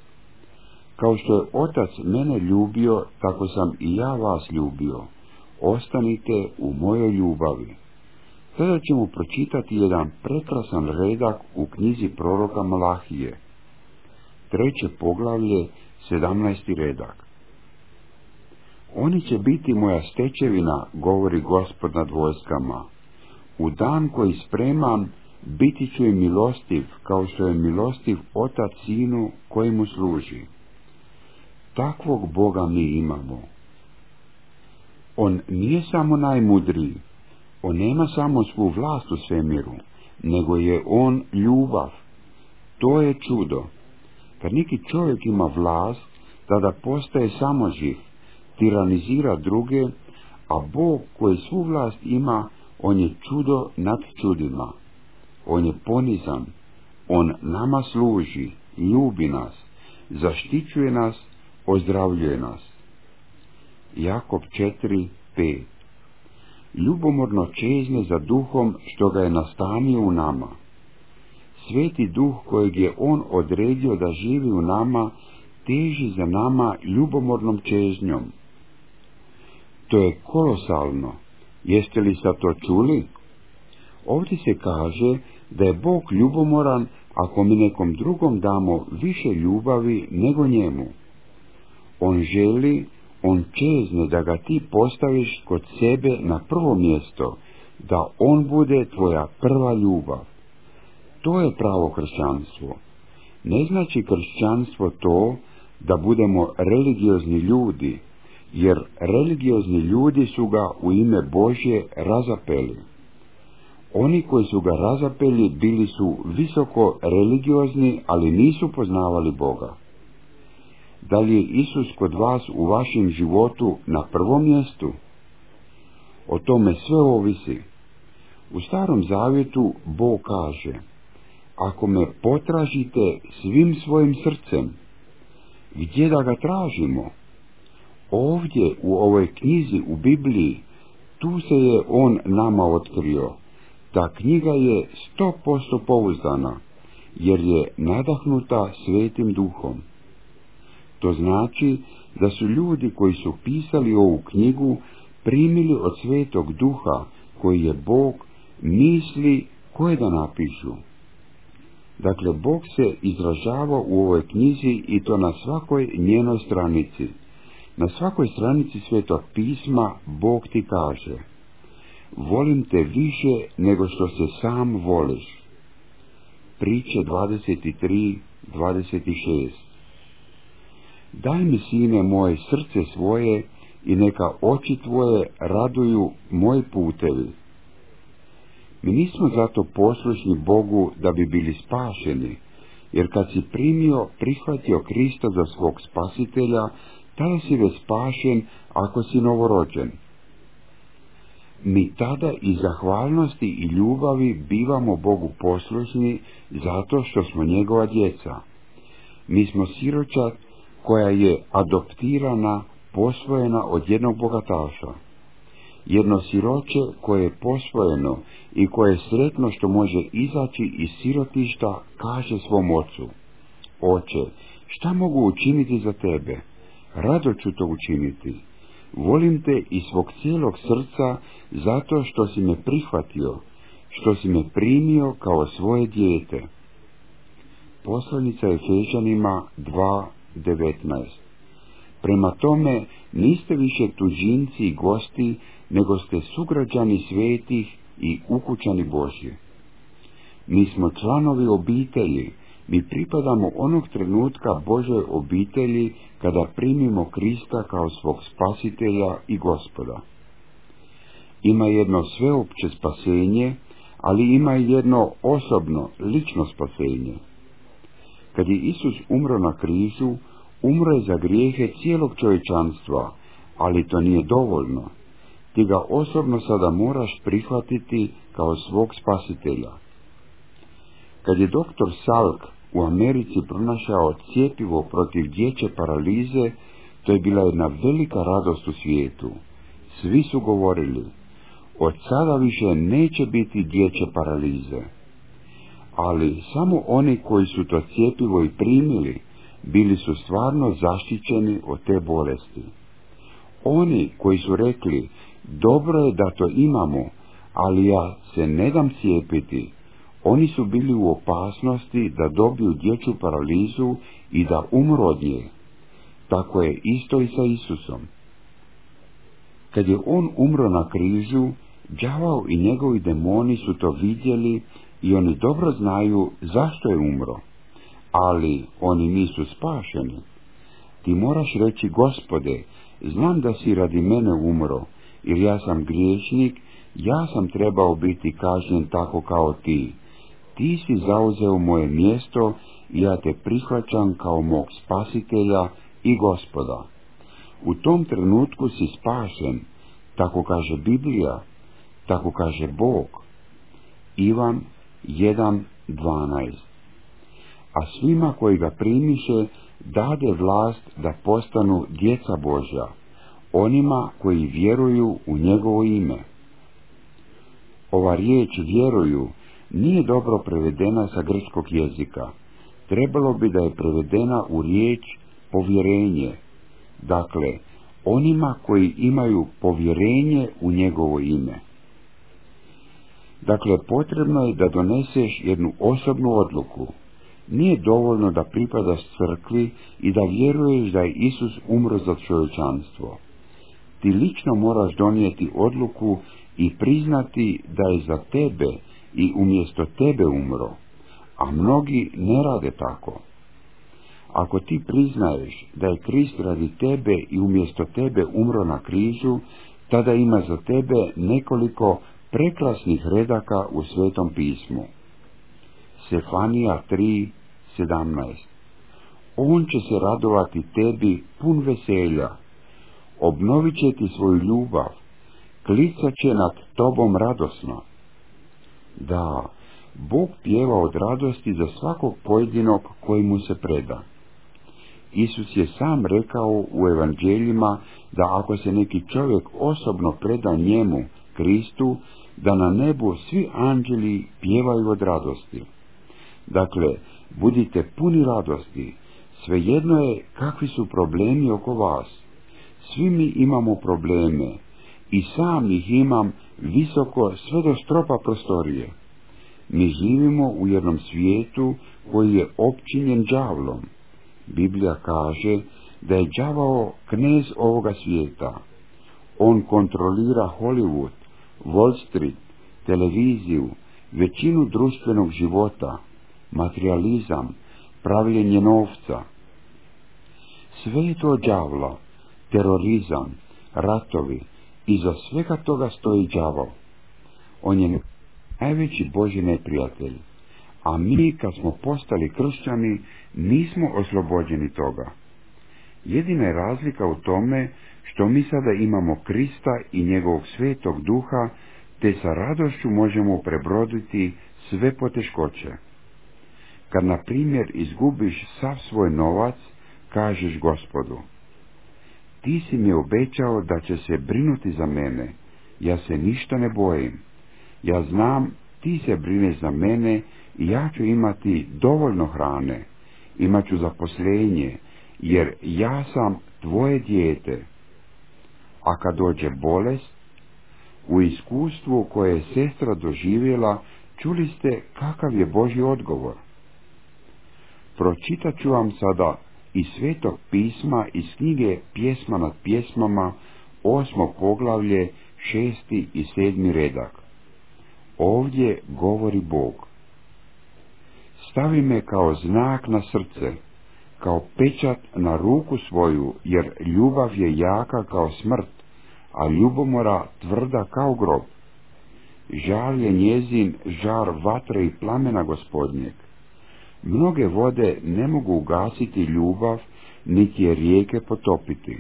Kao što je Otac mene ljubio, tako sam i ja vas ljubio. Ostanite u mojoj ljubavi. Sada ćemo pročitati jedan prekrasan redak u knjizi proroka Malahije. Treće poglavlje, sedamnaesti redak. Oni će biti moja stečevina, govori Gospod nad vojskama. U dan koji spremam, biti ću im milostiv, kao što je milostiv otac sinu koji mu služi. Takvog Boga mi imamo. On nije samo najmudriji, on nema samo svu vlast u svemiru, nego je on ljubav. To je čudo. Kad neki čovjek ima vlast, tada postaje samoživ, tiranizira druge, a Bog koji svu vlast ima, on je čudo nad čudima. On je ponizan, on nama služi, ljubi nas, zaštićuje nas, ozdravljuje nas. Jakob četiri pet. Ljubomorno čezne za duhom što ga je nastanio u nama. Sveti duh kojeg je on odredio da živi u nama, teži za nama ljubomornom čežnjom. To je kolosalno. Jeste li sad to čuli? Ovdje se kaže da je Bog ljubomoran ako mi nekom drugom damo više ljubavi nego njemu. On želi, on čezne da ga ti postaviš kod sebe na prvo mjesto, da on bude tvoja prva ljubav. To je pravo kršćanstvo. Ne znači kršćanstvo to da budemo religiozni ljudi, jer religiozni ljudi su ga u ime Božje razapeli. Oni koji su ga razapeli bili su visoko religiozni, ali nisu poznavali Boga. Da li je Isus kod vas u vašem životu na prvom mjestu? O tome sve ovisi. U Starom Zavjetu Bog kaže: ako me potražite svim svojim srcem, gdje da ga tražimo? Ovdje u ovoj knjizi u Bibliji, tu se je on nama otkrio. Ta knjiga je sto posto pouzdana, jer je nadahnuta Svetim Duhom. To znači da su ljudi koji su pisali ovu knjigu primili od Svetog Duha, koji je Bog, misli koje da napišu. Dakle, Bog se izražava u ovoj knjizi i to na svakoj njenoj stranici. Na svakoj stranici Svetog pisma Bog ti kaže: volim te više nego što se sam voliš. Priče dvadeset tri, dvadeset šest. Daj mi, sine moje, srce svoje i neka oči tvoje raduju moji putevi. Mi nismo zato poslušni Bogu da bi bili spašeni, jer kad si primio, prihvatio Krista za svog spasitelja, tada si već spašen ako si novorođen. Mi tada iz zahvalnosti i ljubavi bivamo Bogu poslušni zato što smo njegova djeca. Mi smo siročad koja je adoptirana, posvojena od jednog bogataša. Jedno siroče koje je posvojeno i koje je sretno što može izaći iz sirotišta, kaže svom ocu: oče, šta mogu učiniti za tebe? Rado ću to učiniti. Volim te iz svog cijelog srca zato što si me prihvatio, što si me primio kao svoje dijete. Poslanica Efežanima dva devetnaest. Prema tome, niste više tuđinci i gosti, nego ste sugrađani svetih i ukućani Božji. Mi smo članovi obitelji, mi pripadamo onog trenutka Božoj obitelji kada primimo Krista kao svog spasitelja i Gospoda. Ima jedno sveopće spasenje, ali ima i jedno osobno, lično spasenje. Kad je Isus umro na križu, umro je za grijehe cijelog čovječanstva, ali to nije dovoljno. Ti ga osobno sada moraš prihvatiti kao svog spasitelja. Kad je doktor Salk u Americi pronašao cjepivo protiv dječje paralize, to je bila jedna velika radost u svijetu. Svi su govorili: od sada više neće biti dječje paralize. Ali samo oni koji su to cjepivo i primili, bili su stvarno zaštićeni od te bolesti. Oni koji su rekli: dobro je da to imamo, ali ja se ne dam cijepiti, oni su bili u opasnosti da dobiju dječju paralizu i da umru od nje. Tako je isto i sa Isusom. Kad je on umro na križu, đavao i njegovi demoni su to vidjeli i oni dobro znaju zašto je umro, ali oni nisu spašeni. Ti moraš reći: Gospode, znam da si radi mene umro, jer ja sam griješnik, ja sam trebao biti kažnjen tako kao ti. Ti si zauzeo moje mjesto i ja te prihvaćam kao mog spasitelja i Gospoda. U tom trenutku si spašen, tako kaže Biblija, tako kaže Bog. Ivan jedan dvanaest. A svima koji ga primiše dade vlast da postanu djeca Božja, onima koji vjeruju u njegovo ime. Ova riječ vjeruju nije dobro prevedena sa grčkog jezika. Trebalo bi da je prevedena u riječ povjerenje. Dakle, onima koji imaju povjerenje u njegovo ime. Dakle, potrebno je da doneseš jednu osobnu odluku. Nije dovoljno da pripadaš crkvi i da vjeruješ da je Isus umro za čovječanstvo. Ti lično moraš donijeti odluku i priznati da je za tebe i umjesto tebe umro, a mnogi ne rade tako. Ako ti priznaješ da je Krist radi tebe i umjesto tebe umro na križu, tada ima za tebe nekoliko prekrasnih redaka u Svetom pismu. Sefanija tri sedamnaest. On će se radovati tebi pun veselja, obnovit će ti svoju ljubav, klicat će nad tobom radosno. Da, Bog pjeva od radosti za svakog pojedinog koji mu se preda. Isus je sam rekao u evanđeljima da ako se neki čovjek osobno preda njemu, Kristu, da na nebu svi anđeli pjevaju od radosti. Dakle, budite puni radosti, svejedno je kakvi su problemi oko vas. Svi mi imamo probleme i sam ih imam visoko sve do stropa prostorije. Mi živimo u jednom svijetu koji je opčinjen đavlom. Biblija kaže da je đavao knez ovoga svijeta. On kontrolira Hollywood, Wall Street, televiziju, većinu društvenog života, materijalizam, pravljenje novca. Sve je to đavla, terorizam, ratovi, iza svega toga stoji đavao. On je najveći Božji neprijatelj, a mi kad smo postali kršćani nismo oslobođeni toga. Jedina je razlika u tome što mi sada imamo Krista i njegovog svetog duha, te sa radošću možemo prebroditi sve poteškoće. Kad, na primjer, izgubiš sav svoj novac, kažeš Gospodu: ti si mi obećao da će se brinuti za mene, ja se ništa ne bojim. Ja znam, ti se brineš za mene i ja ću imati dovoljno hrane, imat ću zaposlenje, jer ja sam tvoje dijete. A kad dođe bolest, u iskustvu koje je sestra doživjela, čuli ste kakav je Božji odgovor. Pročitat ću vam sada iz Svetog pisma, iz knjige Pjesma nad pjesmama, osmo poglavlje, šesti i sedmi redak. Ovdje govori Bog: stavi me kao znak na srce, kao pečat na ruku svoju, jer ljubav je jaka kao smrt, a ljubomora tvrda kao grob. Žal je njezin žar vatre i plamena Gospodnjeg. Mnoge vode ne mogu ugasiti ljubav, niti je rijeke potopiti.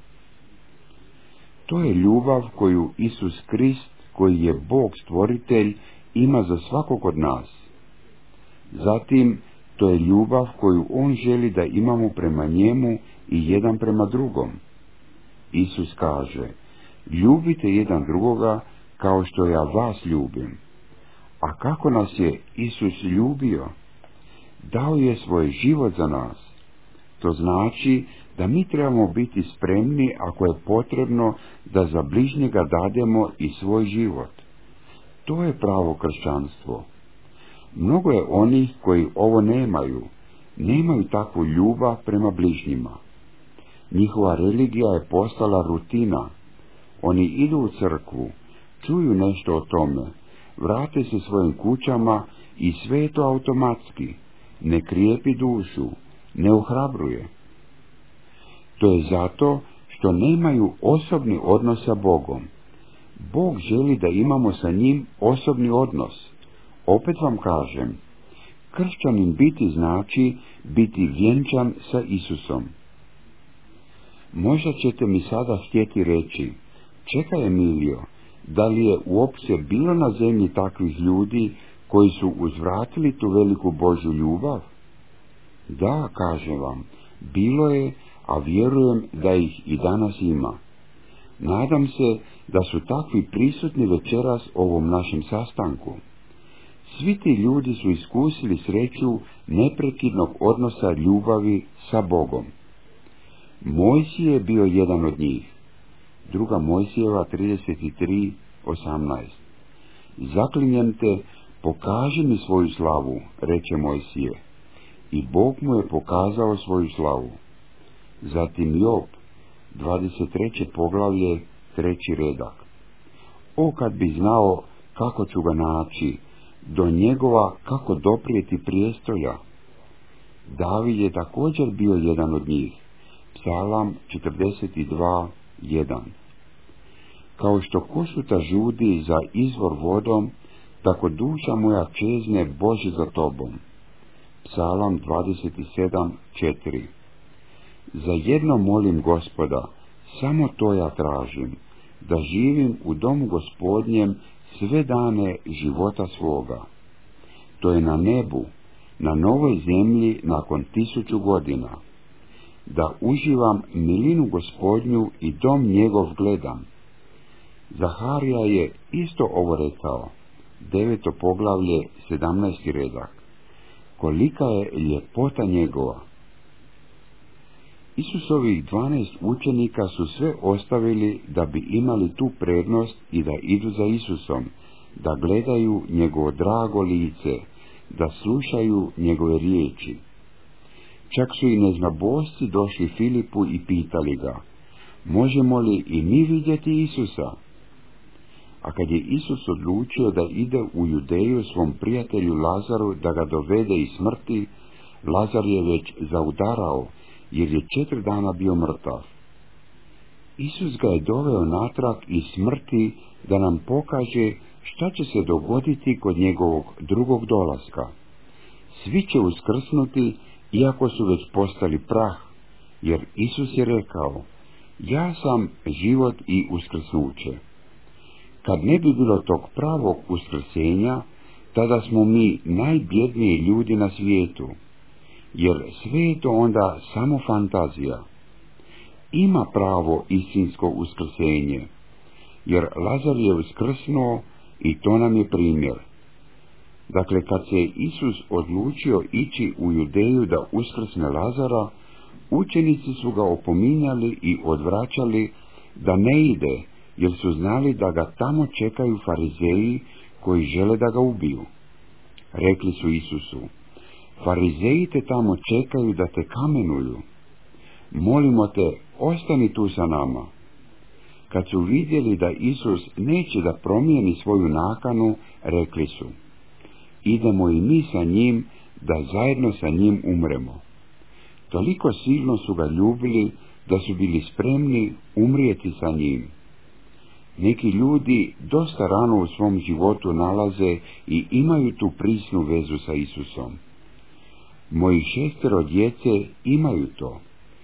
To je ljubav koju Isus Krist, koji je Bog stvoritelj, ima za svakog od nas. Zatim, to je ljubav koju On želi da imamo prema njemu i jedan prema drugom. Isus kaže: ljubite jedan drugoga kao što ja vas ljubim. A kako nas je Isus ljubio? Dao je svoj život za nas. To znači da mi trebamo biti spremni, ako je potrebno, da za bližnjega dademo i svoj život. To je pravo kršćanstvo. Mnogo je onih koji ovo nemaju, nemaju takvu ljubav prema bližnjima. Njihova religija je postala rutina. Oni idu u crkvu, čuju nešto o tome, vrate se svojim kućama i sve je to automatski, ne krijepi dušu, ne ohrabruje. To je zato što nemaju osobni odnos sa Bogom. Bog želi da imamo sa njim osobni odnos. Opet vam kažem, kršćanin biti znači biti vjenčan sa Isusom. Možda ćete mi sada htjeti reći: čekaj, Emilio, da li je uopće bilo na zemlji takvih ljudi koji su uzvratili tu veliku Božju ljubav? Da, kažem vam, bilo je, a vjerujem da ih i danas ima. Nadam se da su takvi prisutni večeras ovom našem sastanku. Svi ti ljudi su iskusili sreću neprekidnog odnosa ljubavi sa Bogom. Mojsije je bio jedan od njih. Druga Mojsijeva trideset tri osamnaest. Zaklinjem te, pokaži mi svoju slavu, reče Mojsije. i Bog mu je pokazao svoju slavu. Zatim Job, dvadeset treće poglavlje, treći redak. O, kad bi znao kako ću ga naći, do njegova kako doprijeti prijestolja. David je također bio jedan od njih. Psalam četrdeset dva, jedan. Kao što košuta žudi za izvor vodom, tako duša moja čezne Bože za tobom. Psalam dvadeset sedam, četiri. Za jedno molim Gospoda, samo to ja tražim, da živim u domu Gospodnjem sve dane života svoga. To je na nebu, na novoj zemlji nakon tisuću godina, da uživam milinu Gospodnju i dom njegov gledam. Zaharija je isto ovo rekao, deveto poglavlje, sedamnaesti redak. Kolika je ljepota njegova. Isusovih dvanaest učenika su sve ostavili da bi imali tu prednost i da idu za Isusom, da gledaju njegovo drago lice, da slušaju njegove riječi. Čak su i neznabosci došli Filipu i pitali ga, možemo li i mi vidjeti Isusa? A kad je Isus odlučio da ide u Judeju svom prijatelju Lazaru da ga dovede iz smrti, Lazar je već zaudarao, jer je četiri dana bio mrtav. Isus ga je doveo natrag iz smrti da nam pokaže šta će se dogoditi kod njegovog drugog dolaska. Svi će uskrsnuti, iako su već postali prah, jer Isus je rekao, ja sam život i uskrsnuće. Kad ne bi bilo tog pravog uskrsenja, tada smo mi najbjedniji ljudi na svijetu, jer sve je to onda samo fantazija. Ima pravo istinsko uskrsenje, jer Lazar je uskrsnuo i to nam je primjer. Dakle, kad se Isus odlučio ići u Judeju da uskrsne Lazara, učenici su ga opominjali i odvraćali da ne ide, jer su znali da ga tamo čekaju farizeji koji žele da ga ubiju. Rekli su Isusu, farizeji te tamo čekaju da te kamenuju. Molimo te, ostani tu sa nama. Kad su vidjeli da Isus neće da promijeni svoju nakanu, rekli su, idemo i mi sa njim, da zajedno sa njim umremo. Toliko silno su ga ljubili, da su bili spremni umrijeti sa njim. Neki ljudi dosta rano u svom životu nalaze i imaju tu prisnu vezu sa Isusom. Moji šestero djece imaju to.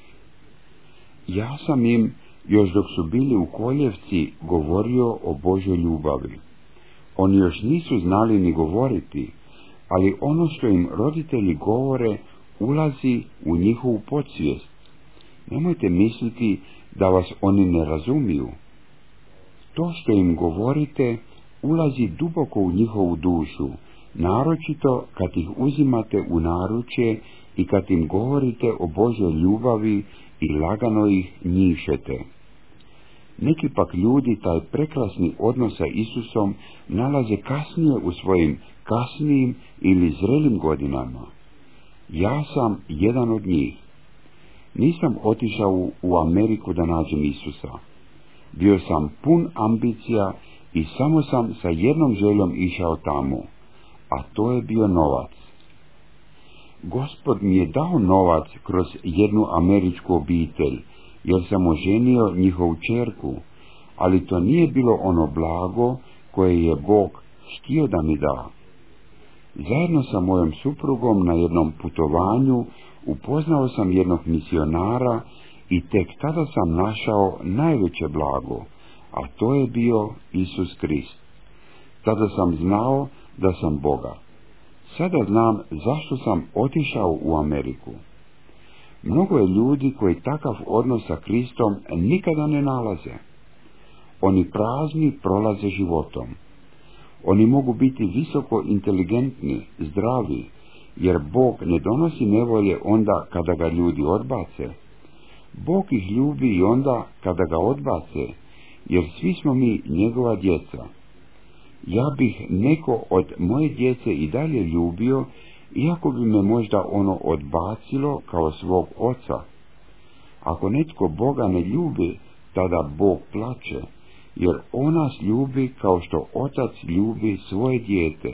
Ja sam im, još dok su bili u koljevci, govorio o Božoj ljubavi. Oni još nisu znali ni govoriti, ali ono što im roditelji govore ulazi u njihovu podsvijest. Nemojte misliti da vas oni ne razumiju. To što im govorite ulazi duboko u njihovu dušu, naročito kad ih uzimate u naručje i kad im govorite o Božoj ljubavi i lagano ih njišete. Neki pak ljudi taj prekrasni odnos sa Isusom nalaze kasnije u svojim kasnijim ili zrelim godinama. Ja sam jedan od njih. Nisam otišao u Ameriku da nađem Isusa. Bio sam pun ambicija i samo sam sa jednom željom išao tamo, a to je bio novac. Gospod mi je dao novac kroz jednu američku obitelj, jer sam oženio njihovu ćerku, ali to nije bilo ono blago koje je Bog htio da mi da. Zajedno sa mojom suprugom na jednom putovanju upoznao sam jednog misionara i tek tada sam našao najveće blago, a to je bio Isus Krist. Tada sam znao da sam Boga. Sada znam zašto sam otišao u Ameriku. Mnogo je ljudi koji takav odnos sa Kristom nikada ne nalaze. Oni prazni prolaze životom. Oni mogu biti visoko inteligentni, zdravi, jer Bog ne donosi nevolje onda kada ga ljudi odbace. Bog ih ljubi i onda kada ga odbace, jer svi smo mi njegova djeca. Ja bih neko od moje djece i dalje ljubio, iako bi me možda ono odbacilo kao svog oca. Ako netko Boga ne ljubi, tada Bog plače, jer on nas ljubi kao što otac ljubi svoje dijete.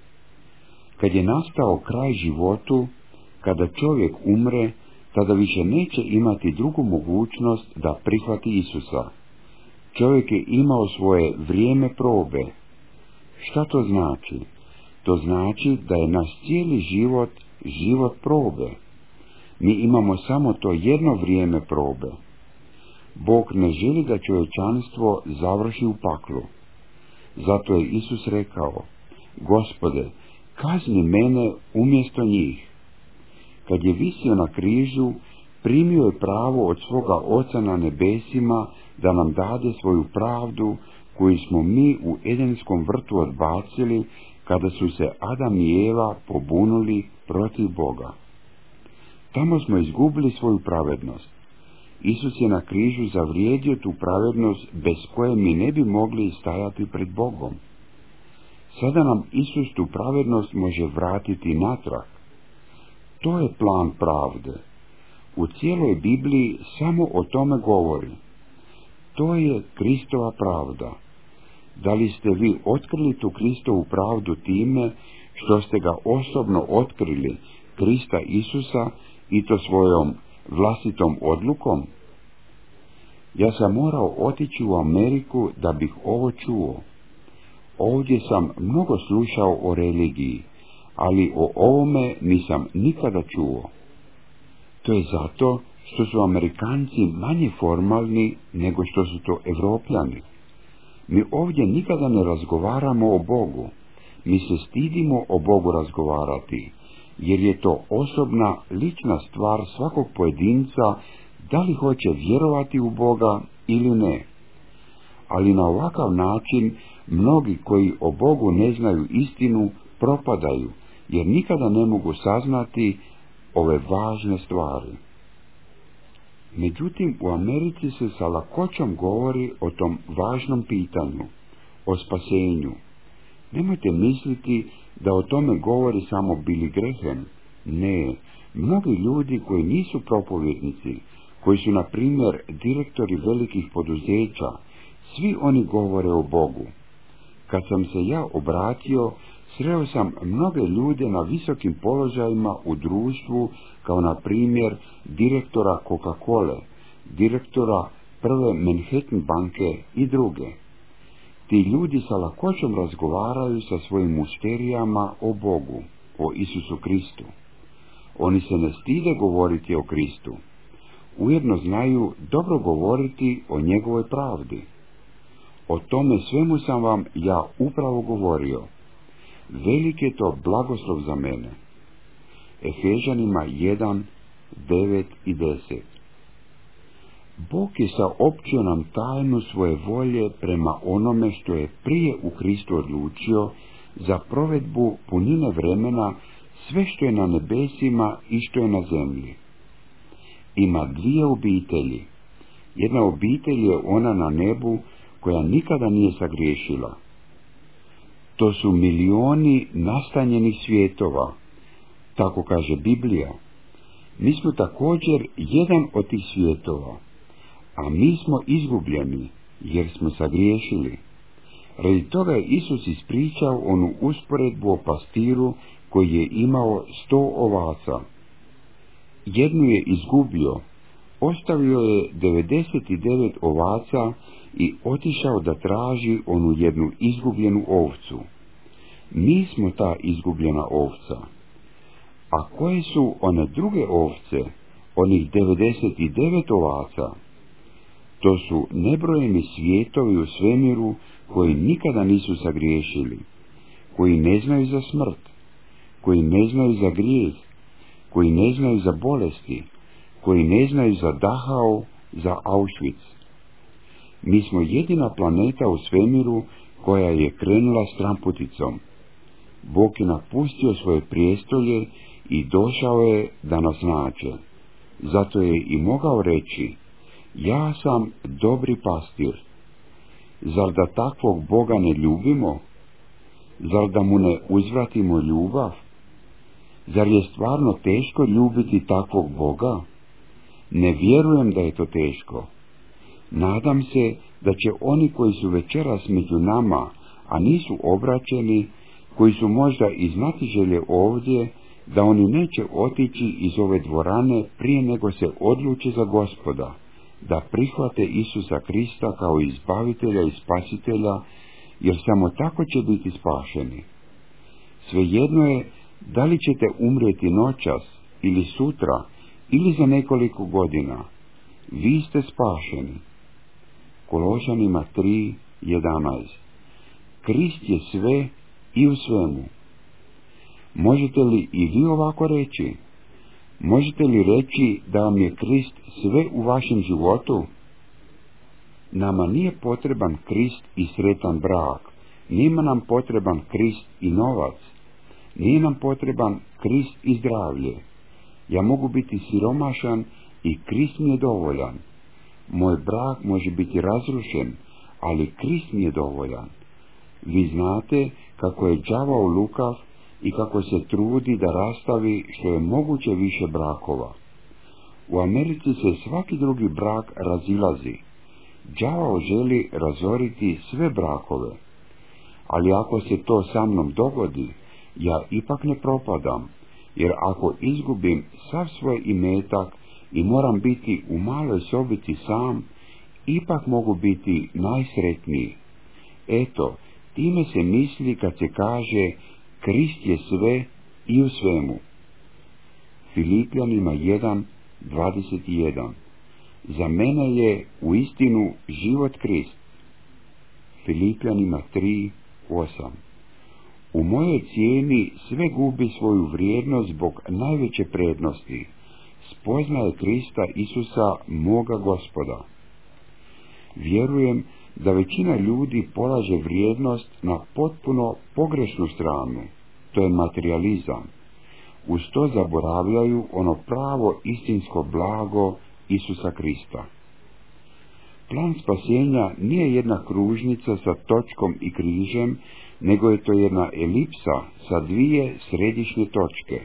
Kad je nastao kraj životu, kada čovjek umre, tada više neće imati drugu mogućnost da prihvati Isusa. Čovjek je imao svoje vrijeme probe. Šta to znači? To znači da je naš cijeli život život probe. Mi imamo samo to jedno vrijeme probe. Bog ne želi da čovječanstvo završi u paklu. Zato je Isus rekao: Gospode, kazni mene umjesto njih. Kad je visio na križu, primio je pravo od svoga Oca na nebesima da nam dade svoju pravdu koju smo mi u Edenskom vrtu odbacili kada su se Adam i Eva pobunili protiv Boga. Tamo smo izgubili svoju pravednost. Isus je na križu zavrijedio tu pravednost bez koje mi ne bi mogli stajati pred Bogom. Sada nam Isus tu pravednost može vratiti natrag. To je plan pravde. U cijeloj Bibliji samo o tome govori. To je Kristova pravda. Da li ste vi otkrili tu Kristovu pravdu time što ste ga osobno otkrili, Krista Isusa, i to svojom vlastitom odlukom? Ja sam morao otići u Ameriku da bih ovo čuo. Ovdje sam mnogo slušao o religiji, ali o ovome nisam nikada čuo. To je zato što su Amerikanci manje formalni nego što su to Evropljani. Mi ovdje nikada ne razgovaramo o Bogu. Mi se stidimo o Bogu razgovarati, jer je to osobna, lična stvar svakog pojedinca da li hoće vjerovati u Boga ili ne. Ali na ovakav način mnogi koji o Bogu ne znaju istinu propadaju, jer nikada ne mogu saznati ove važne stvari. Međutim, u Americi se sa lakoćom govori o tom važnom pitanju, o spasenju. Nemojte misliti da o tome govori samo Billy Graham. Ne, mnogi ljudi koji nisu propovjednici, koji su na primjer direktori velikih poduzeća, svi oni govore o Bogu. Kad sam se ja obratio, sreo sam mnoge ljude na visokim položajima u društvu, kao na primjer direktora Coca-Cole, direktora prve Manhattan banke i druge. Ti ljudi sa lakoćom razgovaraju sa svojim mušterijama o Bogu, o Isusu Kristu. Oni se ne stide govoriti o Kristu. Ujedno znaju dobro govoriti o njegovoj pravdi. O tome svemu sam vam ja upravo govorio. Velik je to blagoslov za mene. Efežanima jedan, devet i deset. Bog je saopćio nam tajnu svoje volje prema onome što je prije u Kristu odlučio za provedbu punine vremena, sve što je na nebesima i što je na zemlji. Ima dvije obitelji. Jedna obitelj je ona na nebu koja nikada nije sagriješila. To su milioni nastanjenih svjetova, tako kaže Biblija. Mi smo također jedan od tih svjetova, a mi smo izgubljeni jer smo sagriješili. Radi toga je Isus ispričao onu usporedbu o pastiru koji je imao sto ovaca. Jednu je izgubio, ostavio je devedeset devet ovaca i otišao da traži onu jednu izgubljenu ovcu. Mi smo ta izgubljena ovca. A koje su one druge ovce, onih devedeset devet ovaca? To su nebrojeni svijetovi u svemiru koji nikada nisu sagriješili, koji ne znaju za smrt, koji ne znaju za grijeh, koji ne znaju za bolesti, koji ne znaju za Dachau, za Auschwitz. Mi smo jedina planeta u svemiru koja je krenula stramputicom. Bog je napustio svoje prijestolje i došao je da nas nađe. Zato je i mogao reći: ja sam dobri pastir. Zar da takvog Boga ne ljubimo? Zar da mu ne uzvratimo ljubav? Zar je stvarno teško ljubiti takvog Boga? Ne vjerujem da je to teško. Nadam se da će oni koji su večeras među nama, a nisu obraćeni, koji su možda iz znatiželje ovdje, da oni neće otići iz ove dvorane prije nego se odluče za Gospoda, da prihvate Isusa Krista kao izbavitelja i spasitelja, jer samo tako će biti spašeni. Svejedno je da li ćete umrijeti noćas ili sutra ili za nekoliko godina, vi ste spašeni. Kološanima tri jedanaest. Krist je sve i u svemu. Možete li i vi ovako reći? Možete li reći da vam je Krist sve u vašem životu? Nama nije potreban Krist i sretan brak, nima nam potreban Krist i novac, nije nam potreban Krist i zdravlje. Ja mogu biti siromašan i Krist mi je dovoljan. Moj brak može biti razrušen, ali Krist mi je dovoljan. Vi znate kako je đavao lukav i kako se trudi da rastavi što je moguće više brakova. U Americi se svaki drugi brak razilazi. Đavao želi razoriti sve brakove. Ali ako se to sa mnom dogodi, ja ipak ne propadam, jer ako izgubim sav svoj imetak i moram biti u maloj sobici sam, ipak mogu biti najsretniji. Eto, time se misli kad se kaže Krist je sve i u svemu. Filipljanima jedan dvadeset jedan. Za mene je u istinu život Krist. Filipljanima tri osam. U mojoj cijeni sve gubi svoju vrijednost zbog najveće prednosti, spoznaje Krista Isusa moga Gospoda. Vjerujem da većina ljudi polaže vrijednost na potpuno pogrešnu stranu, to je materializam. Uz to zaboravljaju ono pravo istinsko blago Isusa Krista. Plan spasenja nije jedna kružnica sa točkom i križem, nego je to jedna elipsa sa dvije središnje točke.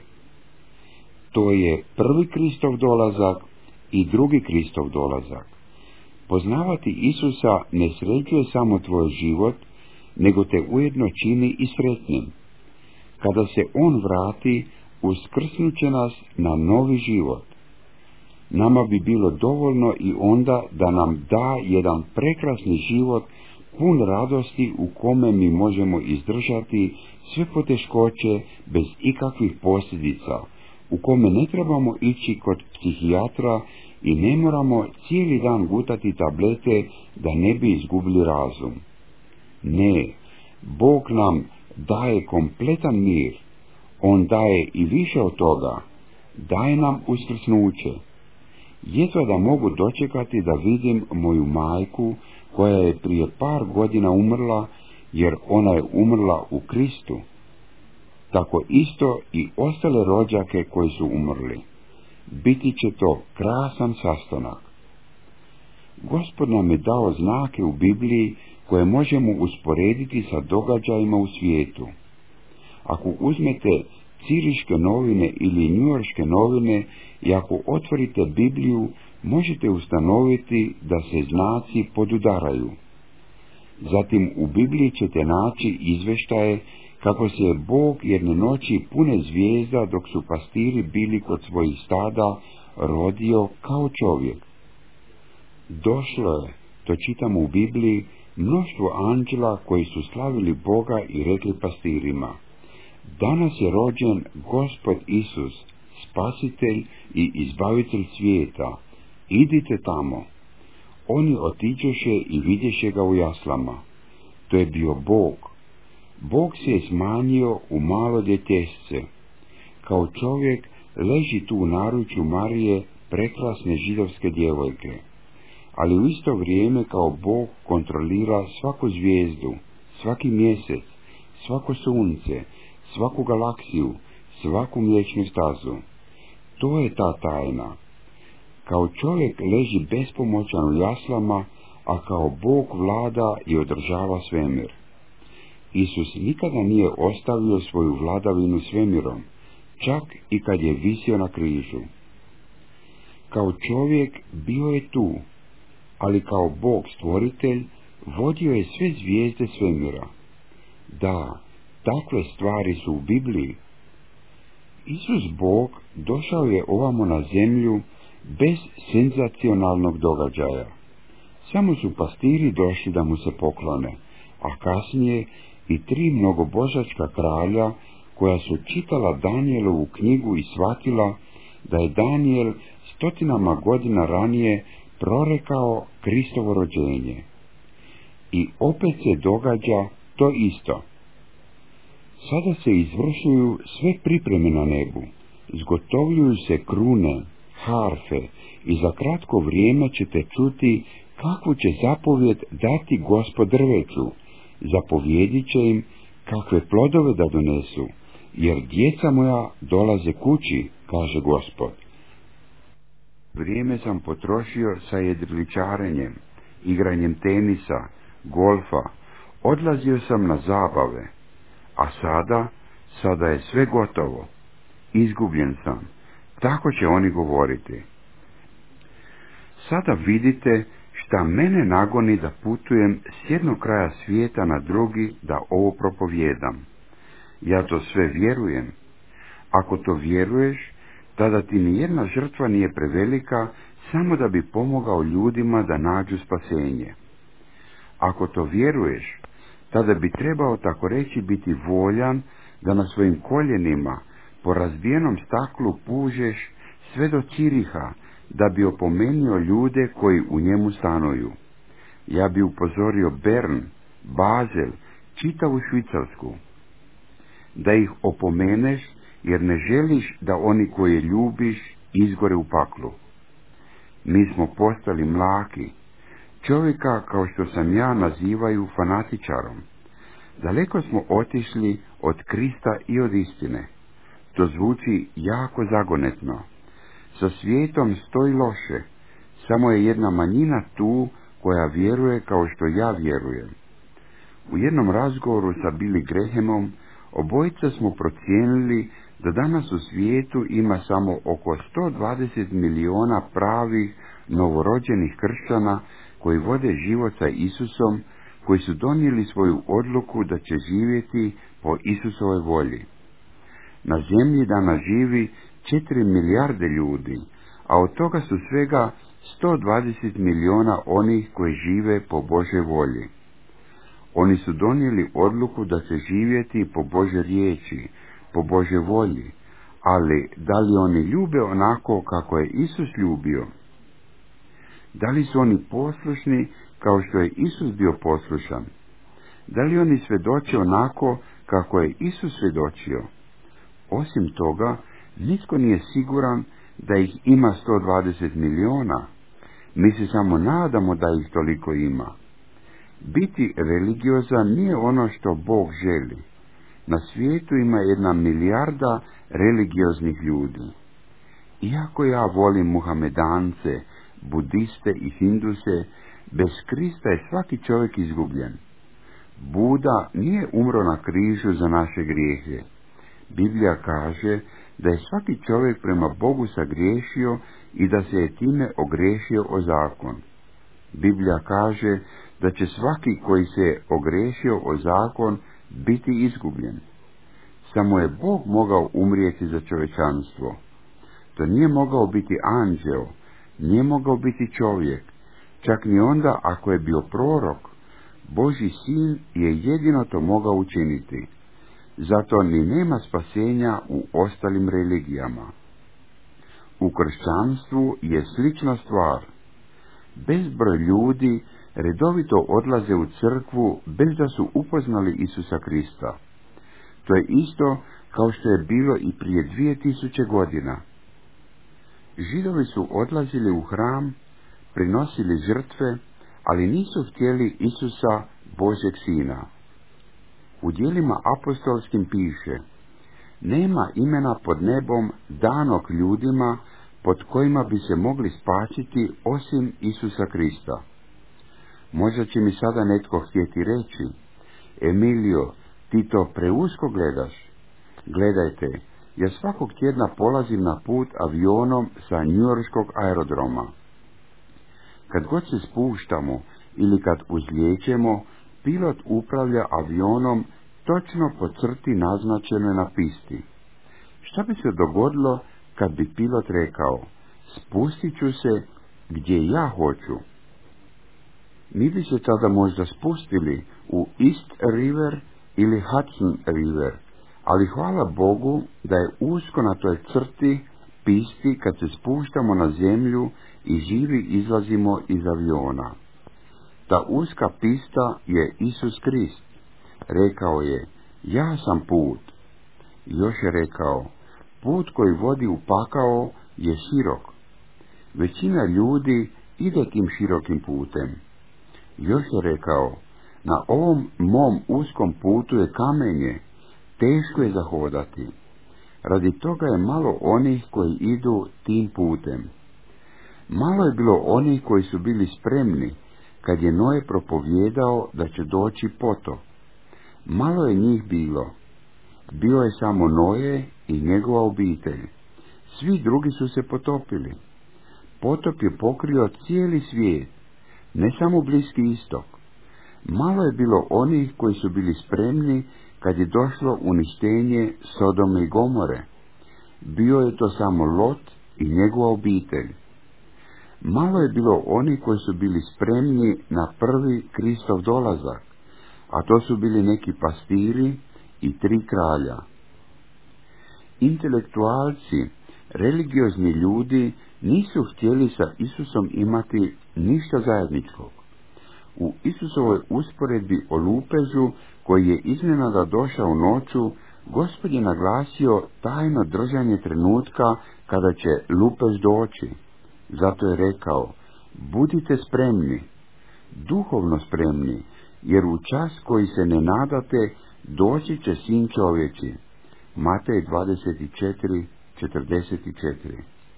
To je prvi Kristov dolazak i drugi Kristov dolazak. Poznavati Isusa ne sređuje samo tvoj život, nego te ujedno čini i sretnim. Kada se On vrati, uskrsnut će nas na novi život. Nama bi bilo dovoljno i onda da nam da jedan prekrasni život pun radosti u kome mi možemo izdržati sve poteškoće bez ikakvih posljedica, u kome ne trebamo ići kod psihijatra i ne moramo cijeli dan gutati tablete da ne bi izgubili razum. Ne, Bog nam daje kompletan mir. On daje i više od toga. Daje nam uskrsnuće. Jedva da mogu dočekati da vidim moju majku koja je prije par godina umrla, jer ona je umrla u Kristu. Tako isto i ostale rođake koji su umrli. Biti će to krasan sastanak. Gospod nam je dao znake u Bibliji koje možemo usporediti sa događajima u svijetu. Ako uzmete Ciriške novine ili Njujorške novine i ako otvorite Bibliju, možete ustanoviti da se znaci podudaraju. Zatim u Bibliji ćete naći izvještaje kako se je Bog jedne noći pune zvijezda dok su pastiri bili kod svojih stada rodio kao čovjek. Došlo je, to čitamo u Bibliji, mnoštvo anđela koji su slavili Boga i rekli pastirima: danas je rođen Gospod Isus, spasitelj i izbavitelj svijeta, idite tamo. Oni otiđoše i vidješe ga u jaslama. To je bio Bog. Bog se je smanjio u malo djetešce. Kao čovjek leži tu u naručju Marije, prekrasne židovske djevojke. Ali u isto vrijeme kao Bog kontrolira svaku zvijezdu, svaki mjesec, svako sunce, svaku galaksiju, svaku mliječnu stazu. To je ta tajna. Kao čovjek leži bespomoćan u jaslama, a kao Bog vlada i održava svemir. Isus nikada nije ostavio svoju vladavinu svemirom. čak i kad je visio na križu. Kao čovjek bio je tu, ali kao Bog stvoritelj vodio je sve zvijezde svemira. Da, takve stvari su u Bibliji. Isus Bog došao je ovamo na zemlju bez senzacionalnog događaja. Samo su pastiri došli da mu se poklone, a kasnije i tri mnogobožačka kralja koja su čitala Danijelovu knjigu i shvatila da je Danijel stotinama godina ranije prorekao Kristovo rođenje. I opet se događa to isto. Sada se izvršuju sve pripreme na nebu, zgotovljuju se krune, harfe i za kratko vrijeme ćete čuti kakvu će zapovjed dati Gospod drveću. Zapovjedit će im kakve plodove da donesu, jer djeca moja dolaze kući, kaže Gospod. Vrijeme sam potrošio sa jedriličarenjem, igranjem tenisa, golfa, odlazio sam na zabave, a sada, sada je sve gotovo. Izgubljen sam, tako će oni govoriti. Sada vidite šta mene nagoni da putujem s jednog kraja svijeta na drugi da ovo propovijedam. Ja to sve vjerujem. Ako to vjeruješ, tada ti nijedna žrtva nije prevelika samo da bi pomogao ljudima da nađu spasenje. Ako to vjeruješ, tada bi trebao tako reći biti voljan da na svojim koljenima po razbijenom staklu pužeš sve do Ciriha, da bi opomenio ljude koji u njemu stanuju. Ja bi upozorio Bern, Bazel, čitavu Švicarsku. Da ih opomeneš, jer ne želiš da oni koje ljubiš izgore u paklu. Mi smo postali mlaki. Čovjeka kao što sam ja nazivaju fanatičarom. Daleko smo otišli od Krista i od istine. To zvuči jako zagonetno. Sa svijetom stoji loše. Samo je jedna manjina tu koja vjeruje kao što ja vjerujem. U jednom razgovoru sa Billy Grahamom obojica smo procijenili da danas u svijetu ima samo oko sto dvadeset milijuna pravih novorođenih kršćana koji vode život sa Isusom, koji su donijeli svoju odluku da će živjeti po Isusovoj volji. Na zemlji danas živi četiri milijarde ljudi, a od toga su svega sto dvadeset milijuna onih koji žive po Božoj volji. Oni su donijeli odluku da će živjeti po Božoj riječi, po Božoj volji, ali da li oni ljube onako kako je Isus ljubio? Da li su oni poslušni kao što je Isus bio poslušan? Da li oni svjedoče onako kako je Isus svjedočio? Osim toga, nitko nije siguran da ih ima sto dvadeset milijuna. Mi se samo nadamo da ih toliko ima. Biti religiozan nije ono što Bog želi. Na svijetu ima jedna milijarda religioznih ljudi. Iako ja volim Muhamedance, budiste i hinduse, bez Krista je svaki čovjek izgubljen. Buda nije umro na križu za naše grijehe. Biblija kaže da je svaki čovjek prema Bogu sagriješio i da se je time ogriješio o zakon. Biblija kaže da će svaki koji se je ogriješio o zakon biti izgubljen. Samo je Bog mogao umrijeti za čovječanstvo. To nije mogao biti anđeo, nije mogao biti čovjek, čak ni onda ako je bio prorok. Božji sin je jedino to mogao učiniti. Zato ni nema spasenja u ostalim religijama. U kršćanstvu je slična stvar. Bezbroj ljudi redovito odlaze u crkvu bez da su upoznali Isusa Krista. To je isto kao što je bilo i prije dvije tisuće godina. Židovi su odlazili u hram, prinosili žrtve, ali nisu htjeli Isusa, Božjeg sina. U djelima apostolskim piše: nema imena pod nebom danog ljudima pod kojima bi se mogli spasiti osim Isusa Krista. Možda će mi sada netko htjeti reći: Emilio, ti to preusko gledaš. Gledajte, Ja svakog tjedna polazim na put avionom sa njujorškog aerodroma. Kad god se spuštamo ili kad uzlijećemo, pilot upravlja avionom točno po crti naznačenoj na pisti. Šta bi se dogodilo kad bi pilot rekao, spustit ću se gdje ja hoću? Mi bi se tada možda spustili u East River ili Hudson River, ali hvala Bogu da je usko na toj crti pisti kad se spuštamo na zemlju i živi izlazimo iz aviona. Ta uska pista je Isus Krist. Rekao je, ja sam put. Još je rekao, put koji vodi u pakao je širok. Većina ljudi ide tim širokim putem. Još je rekao, na ovom mom uskom putu je kamenje, teško je zahodati. Radi toga je malo onih koji idu tim putem. Malo je bilo onih koji su bili spremni kad je Noe propovjedao da će doći potop. Malo je njih bilo. Bio je samo Noe i njegova obitelj. Svi drugi su se potopili. Potop je pokrio cijeli svijet, ne samo Bliski istok. Malo je bilo onih koji su bili spremni kad je došlo uništenje Sodome i Gomore. Bio je to samo Lot i njegova obitelj. Malo je bilo onih koji su bili spremni na prvi Kristov dolazak, a to su bili neki pastiri i tri kralja. Intelektualci, religiozni ljudi nisu htjeli sa Isusom imati ništa zajedničkog. U Isusovoj usporedbi o lupežu koji je iznenada došao noću, Gospod je naglasio tajno držanje trenutka kada će lupež doći. Zato je rekao, budite spremni, duhovno spremni, jer u čas koji se ne nadate doći će Sin čovječi. Matej dvadeset četiri četrdeset četiri.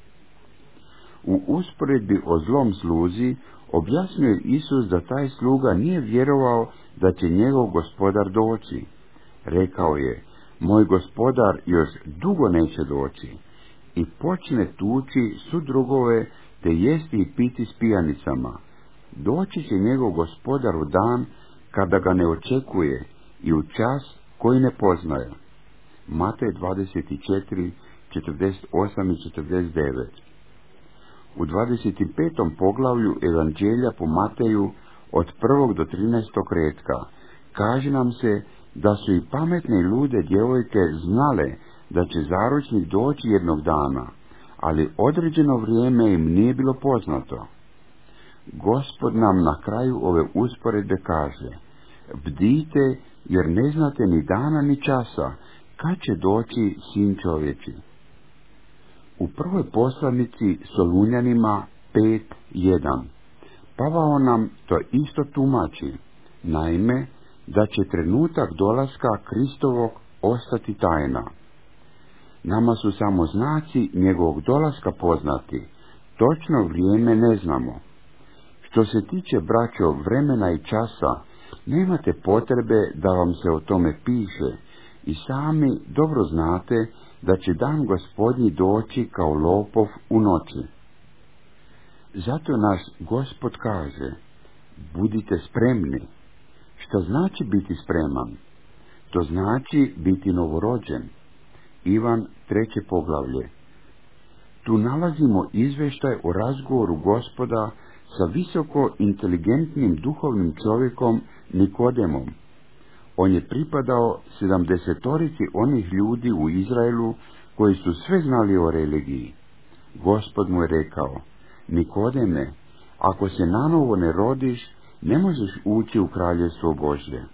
U usporedbi o zlom sluzi objasnio je Isus da taj sluga nije vjerovao da će njegov gospodar doći. Rekao je, moj gospodar još dugo neće doći, i počne tući su drugove te jesti i piti s pijanicama. Doći će njegov gospodar u dan kada ga ne očekuje i u čas koji ne poznaje. Matej dvadeset četiri četrdeset osam i četrdeset devet. U dvadeset petom poglavlju Evanđelja po Mateju od prvog do trinaestog retka kaže nam se da su i pametne i lude djevojke znale da će zaručnik doći jednog dana, ali određeno vrijeme im nije bilo poznato. Gospod nam na kraju ove usporedbe kaže, bdijte jer ne znate ni dana ni časa kad će doći Sin čovječi. U prvoj poslanici Solunjanima pet jedan Pavao nam to isto tumači, naime da će trenutak dolaska Kristovog ostati tajna. Nama su samo znaci njegovog dolaska poznati, točno vrijeme ne znamo. Što se tiče, braćo, vremena i časa, nemate potrebe da vam se o tome piše, i sami dobro znate da će dan Gospodnji doći kao lopov u noći. Zato naš Gospod kaže, budite spremni. Što znači biti spreman? To znači biti novorođen. Ivan treće poglavlje. Tu nalazimo izvještaj o razgovoru Gospoda sa visoko inteligentnim duhovnim čovjekom Nikodemom. On je pripadao sedamdesetorici onih ljudi u Izraelu koji su sve znali o religiji. Gospod mu je rekao, Nikodeme, ako se nanovo ne rodiš, ne možeš ući u kraljevstvo Božje.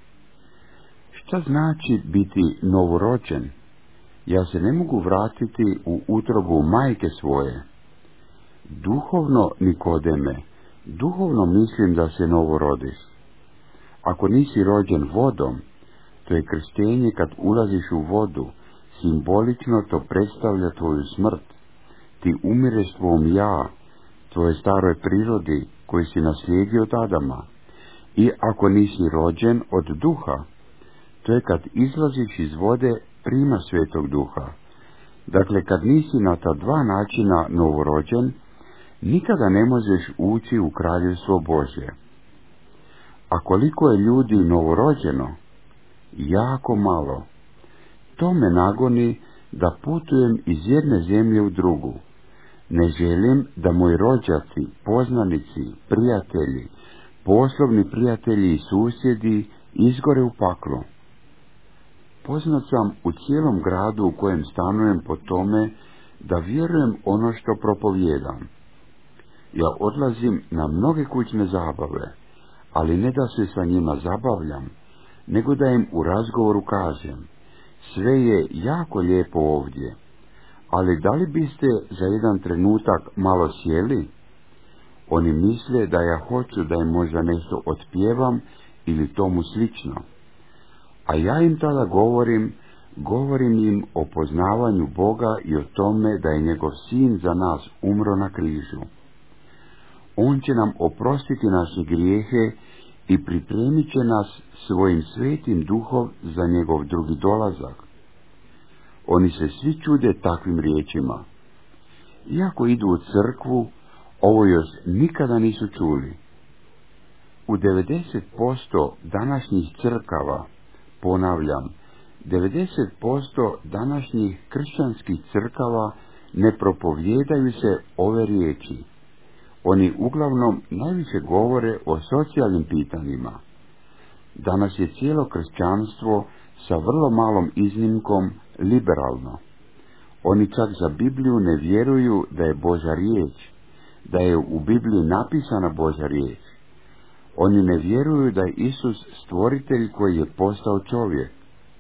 Šta znači biti novorođen? Ja se ne mogu vratiti u utrobu majke svoje. Duhovno, Nikodeme, duhovno mislim da se novo rodiš. Ako nisi rođen vodom, to je krštenje kad ulaziš u vodu, simbolično to predstavlja tvoju smrt. Ti umireš tvom ja, tvoje staroj prirodi koji si naslijedio od Adama. I ako nisi rođen od duha, to je kad izlaziš iz vode prima Svetog Duha, Dakle, kad nisi na ta dva načina novorođen, nikada ne možeš ući u kraljevstvo Božje. A koliko je ljudi novorođeno? Jako malo. To me nagoni da putujem iz jedne zemlje u drugu. Ne želim da moji rođaci, poznanici, prijatelji, poslovni prijatelji i susjedi izgore u paklu. Poznat sam u cijelom gradu u kojem stanujem po tome da vjerujem ono što propovijedam. Ja odlazim na mnoge kućne zabave, ali ne da se sa njima zabavljam, nego da im u razgovoru kažem: sve je jako lijepo ovdje, ali da li biste za jedan trenutak malo sjeli? Oni misle da ja hoću da im možda nešto otpjevam ili tomu slično. A ja im tada govorim, govorim im o poznavanju Boga i o tome da je njegov sin za nas umro na križu. On će nam oprostiti naše grijehe i pripremit će nas svojim svetim duhom za njegov drugi dolazak. Oni se svi čude takvim riječima. Iako idu u crkvu, ovo još nikada nisu čuli. U devedeset posto današnjih crkava, ponavljam, devedeset posto današnjih kršćanskih crkava ne propovijedaju se ove riječi. Oni uglavnom najviše govore o socijalnim pitanjima. Danas je cijelo kršćanstvo sa vrlo malom iznimkom liberalno. Oni čak za Bibliju ne vjeruju da je Božja riječ, da je u Bibliji napisana Božja riječ. Oni ne vjeruju da je Isus stvoritelj koji je postao čovjek.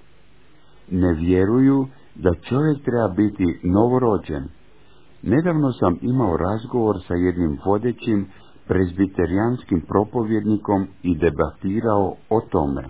Ne vjeruju da čovjek treba biti novorođen. Nedavno sam imao razgovor sa jednim vodećim prezbiterijanskim propovjednikom i debatirao o tome.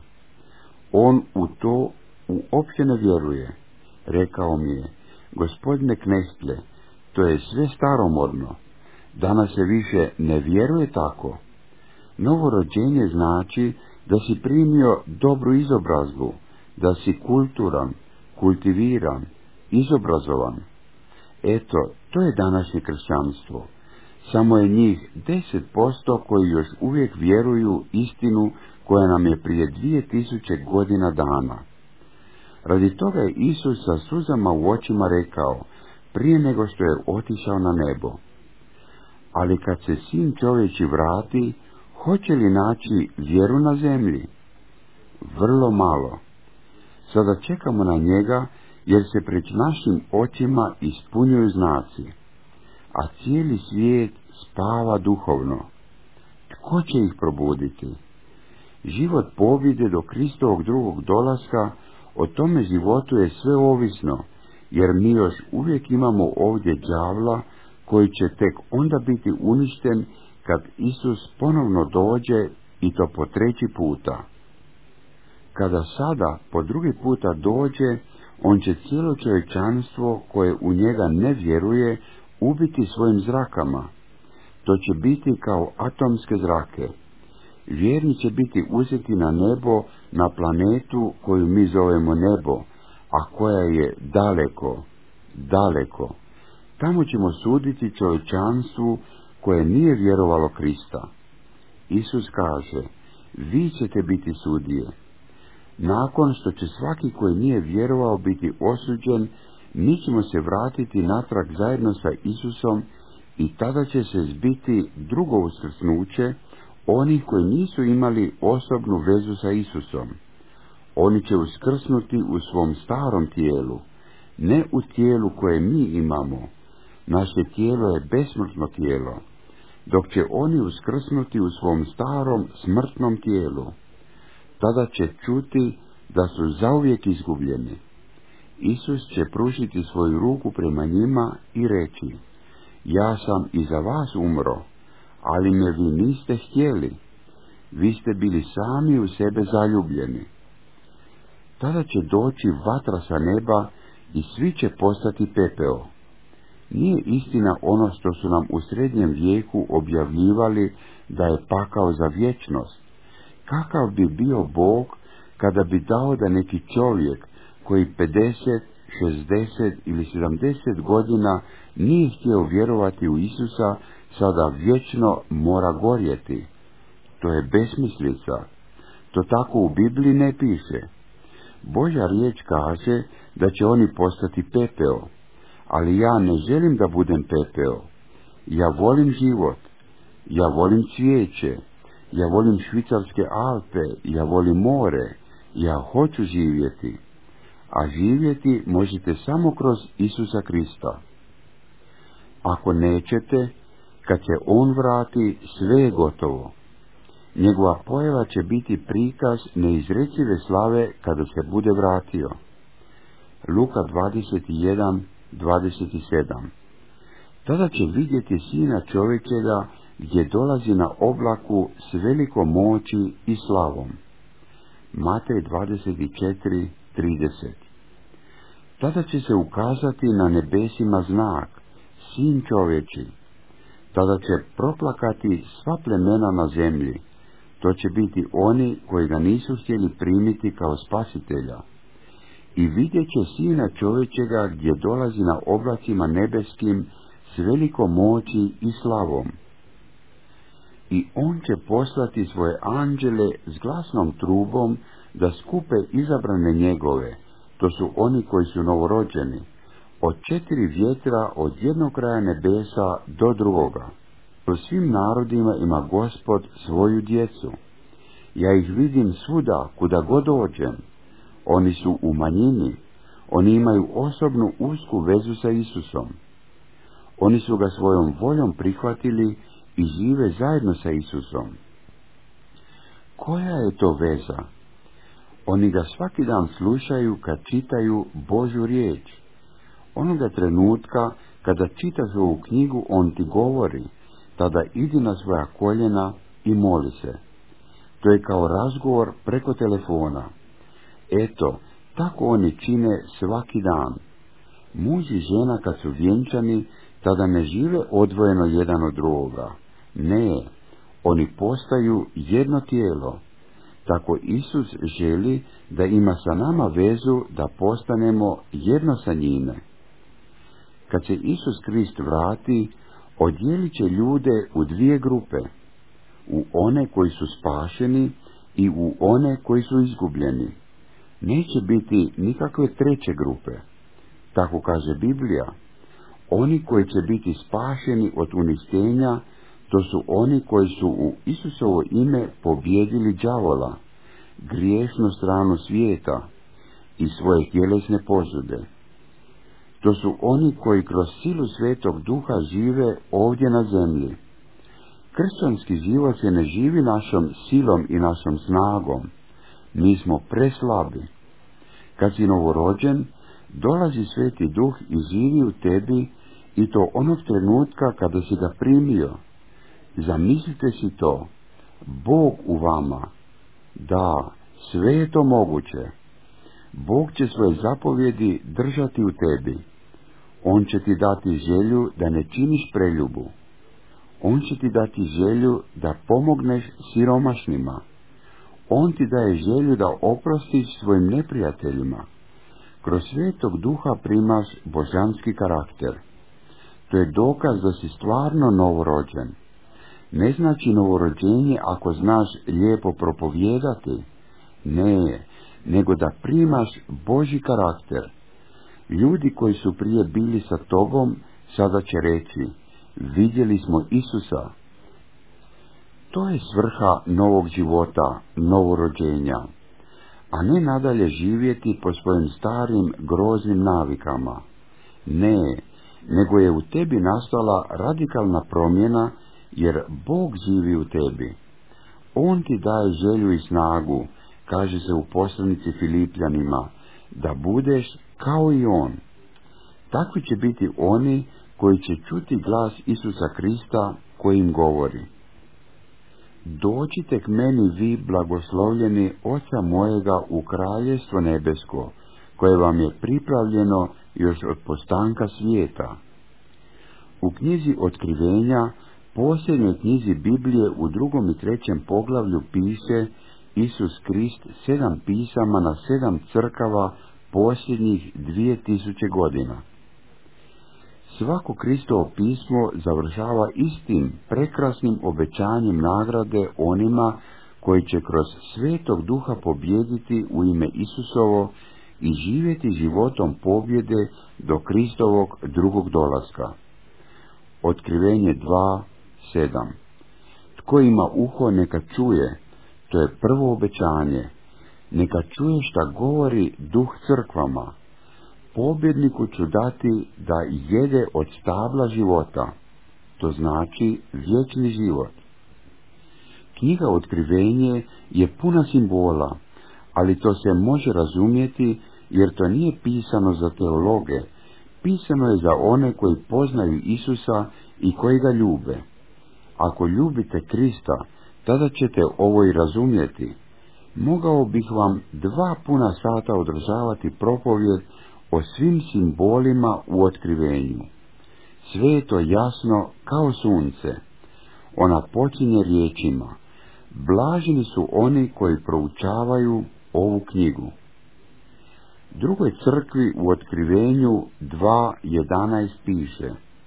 On u to uopće ne vjeruje. Rekao mi je: gospodine Knestle, to je sve staromodno. Danas se više ne vjeruje tako. Novorođenje znači da si primio dobru izobrazbu, da si kulturan, kultiviran, izobrazovan. Eto, to je današnje kršćanstvo. Samo je njih deset posto koji još uvijek vjeruju istinu koja nam je prije dvije tisuće godina dana. Radi toga je Isus sa suzama u očima rekao, prije nego što je otišao na nebo: ali kad se sin čovječi vrati, hoće li naći vjeru na zemlji? Vrlo malo. Sada čekamo na njega, jer se pred našim očima ispunjuju znaci, a cijeli svijet spava duhovno. Tko će ih probuditi? Život pobjede do Kristovog drugog dolaska, o tome životu je sve ovisno, jer mi još uvijek imamo ovdje đavla koji će tek onda biti uništen kad Isus ponovno dođe, i to po treći puta. Kada sada po drugi puta dođe, on će cijelo čovječanstvo koje u njega ne vjeruje ubiti svojim zrakama. To će biti kao atomske zrake. Vjerni će biti uzeti na nebo, na planetu koju mi zovemo nebo, a koja je daleko, daleko. Tamo ćemo suditi čovječanstvu koje nije vjerovalo Krista. Isus kaže: vi ćete biti sudije. Nakon što će svaki koji nije vjerovao biti osuđen, mi ćemo se vratiti natrag zajedno sa Isusom i tada će se zbiti drugo uskrsnuće onih koji nisu imali osobnu vezu sa Isusom. Oni će uskrsnuti u svom starom tijelu, ne u tijelu koje mi imamo. Naše tijelo je besmrtno tijelo, dok će oni uskrsnuti u svom starom smrtnom tijelu. Tada će čuti da su zauvijek izgubljeni. Isus će pružiti svoju ruku prema njima i reći: ja sam i za vas umro, ali me vi niste htjeli. Vi ste bili sami u sebe zaljubljeni. Tada će doći vatra sa neba i svi će postati pepeo. Nije istina ono što su nam u srednjem vijeku objavljivali da je pakao za vječnost. Kakav bi bio Bog kada bi dao da neki čovjek koji pedeset, šezdeset ili sedamdeset godina nije htio vjerovati u Isusa, sada vječno mora gorjeti. To je besmislica. To tako u Bibliji ne piše. Božja riječ kaže da će oni postati pepeo, ali ja ne želim da budem pepeo. Ja volim život, ja volim cvijeće, ja volim švicarske Alpe, ja volim more, ja hoću živjeti. A živjeti možete samo kroz Isusa Krista. Ako nećete, kad se On vrati, sve je gotovo. Njegova pojava će biti prikaz neizrecive slave kada se bude vratio. Luka dvadeset jedan, dvadeset sedam. Tada će vidjeti Sina čovječega gdje dolazi na oblaku s velikom moći i slavom. Matej dvadeset četiri, trideset. Tada će se ukazati na nebesima znak, Sin čovječi. Tada će proplakati sva plemena na zemlji. To će biti oni koji ga nisu htjeli primiti kao spasitelja. I vidjet će Sina čovječega gdje dolazi na oblacima nebeskim s velikom moći i slavom. I on će poslati svoje anđele s glasnom trubom da skupe izabrane njegove, to su oni koji su novorođeni, od četiri vjetra od jednog kraja nebesa do drugoga. Po svim narodima ima Gospod svoju djecu. Ja ih vidim svuda, kuda god dođem. Oni su u manjini, oni imaju osobnu usku vezu sa Isusom. Oni su ga svojom voljom prihvatili i žive zajedno sa Isusom. Koja je to veza? Oni ga svaki dan slušaju kad čitaju Božju riječ. Onoga trenutka kada čitaš ovu knjigu, on ti govori, tada idi na svoja koljena i moli se. To je kao razgovor preko telefona. Eto, tako oni čine svaki dan. Muž i žena kad su vjenčani, tada ne žive odvojeno jedan od drugoga. Ne, oni postaju jedno tijelo. Tako Isus želi da ima sa nama vezu da postanemo jedno sa njime. Kad se Isus Krist vrati, odijelit će ljude u dvije grupe, u one koji su spašeni i u one koji su izgubljeni. Neće biti nikakve treće grupe. Tako kaže Biblija. Oni koji će biti spašeni od uništenja, to su oni koji su u Isusovo ime pobijedili đavola, griješnu stranu svijeta i svoje tjelesne požude. To su oni koji kroz silu Svetog Duha žive ovdje na zemlji. Kršćanski život se ne živi našom silom i našom snagom. Mi smo preslabi. Kad si novorođen, dolazi Sveti Duh i živi u tebi, i to onog trenutka kada si ga primio. Zamislite si to. Bog u vama. Da, sve je to moguće. Bog će svoje zapovjedi držati u tebi. On će ti dati želju da ne činiš preljubu. On će ti dati želju da pomogneš siromašnima. On ti daje želju da oprostiš svojim neprijateljima. Kroz Svetog Duha primaš božanski karakter. To je dokaz da si stvarno novorođen. Ne znači novorođenje ako znaš lijepo propovijedati. Ne, nego da primaš Božji karakter. Ljudi koji su prije bili sa tobom, sada će reći, vidjeli smo Isusa. To je svrha novog života, novorođenja, a ne nadalje živjeti po svojim starim groznim navikama. Ne, nego je u tebi nastala radikalna promjena, jer Bog živi u tebi. On ti daje želju i snagu, kaže se u poslanici Filipljanima, da budeš kao i On. Takvi će biti oni koji će čuti glas Isusa Krista koji im govori. Dođite k meni vi blagoslovljeni Oca mojega u kraljestvo nebesko, koje vam je pripravljeno još od postanka svijeta. U knjizi Otkrivenja, posljednjoj knjizi Biblije, u drugom i trećem poglavlju piše Isus Krist sedam pisama na sedam crkava posljednjih dvije tisuće godina. Svako Kristovo pismo završava istim prekrasnim obećanjem nagrade onima koji će kroz Svetog Duha pobijediti u ime Isusovo i živjeti životom pobjede do Kristovog drugog dolaska. Otkrivenje dva sedam. Tko ima uho neka čuje, to je prvo obećanje, neka čuje šta govori Duh crkvama. Pobjedniku ću dati da jede od stabla života, to znači vječni život. Knjiga Otkrivenje je puna simbola, ali to se može razumjeti jer to nije pisano za teologe, pisano je za one koji poznaju Isusa i koji ga ljube. Ako ljubite Krista, tada ćete ovo i razumjeti. Mogao bih vam dva puna sata održavati propovjed o svim simbolima u Otkrivenju. Sve je to jasno kao sunce. Ona počinje riječima: blaženi su oni koji proučavaju ovu knjigu. Drugoj crkvi u Otkrivenju dva jedanaest piše: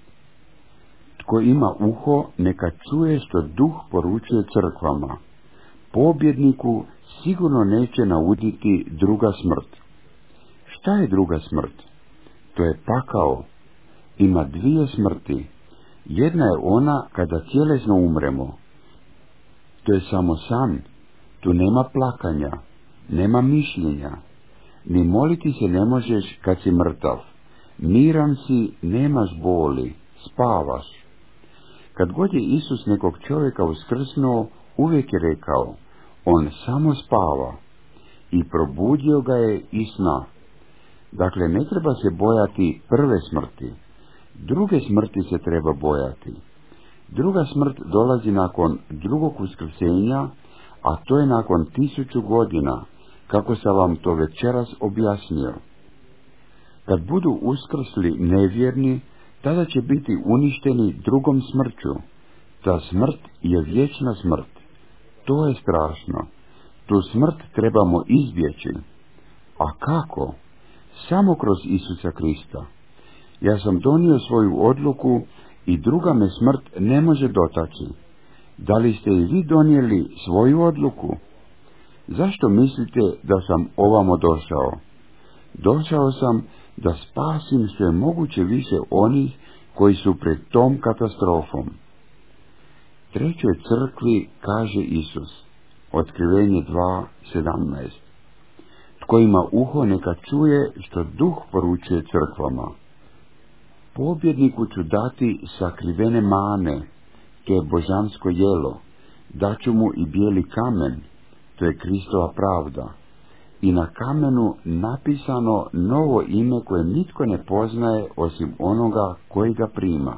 tko ima uho neka čuje što Duh poručuje crkvama. Pobjedniku sigurno neće nauditi druga smrt. Šta je druga smrt? To je pakao. Ima dvije smrti. Jedna je ona kada tjelesno umremo. To je samo san. Tu nema plakanja, nema mišljenja. Ni moliti se ne možeš kad si mrtav. Miran si, nemaš boli, spavaš. Kad god je Isus nekog čovjeka uskrsnuo, uvijek je rekao: on samo spava. I probudio ga je iz sna. Dakle, ne treba se bojati prve smrti. Druge smrti se treba bojati. Druga smrt dolazi nakon drugog uskrsenja, a to je nakon tisuću godina, kako sam vam to večeras objasnio. Kad budu uskrsli nevjerni, tada će biti uništeni drugom smrću. Ta smrt je vječna smrt. To je strašno. Tu smrt trebamo izbjeći. A kako? Samo kroz Isusa Krista. Ja sam donio svoju odluku i druga me smrt ne može dotaći. Da li ste i vi donijeli svoju odluku? Zašto mislite da sam ovamo došao? Došao sam da spasim što je moguće više onih koji su pred tom katastrofom. Trećoj crkvi kaže Isus, Otkrivenje dva sedamnaest. Tko ima uho neka čuje što Duh poručuje crkvama. Pobjedniku ću dati sakrivene mane, to je božansko jelo, daću mu i bijeli kamen, to je Kristova pravda, i na kamenu napisano novo ime koje nitko ne poznaje osim onoga koji ga prima.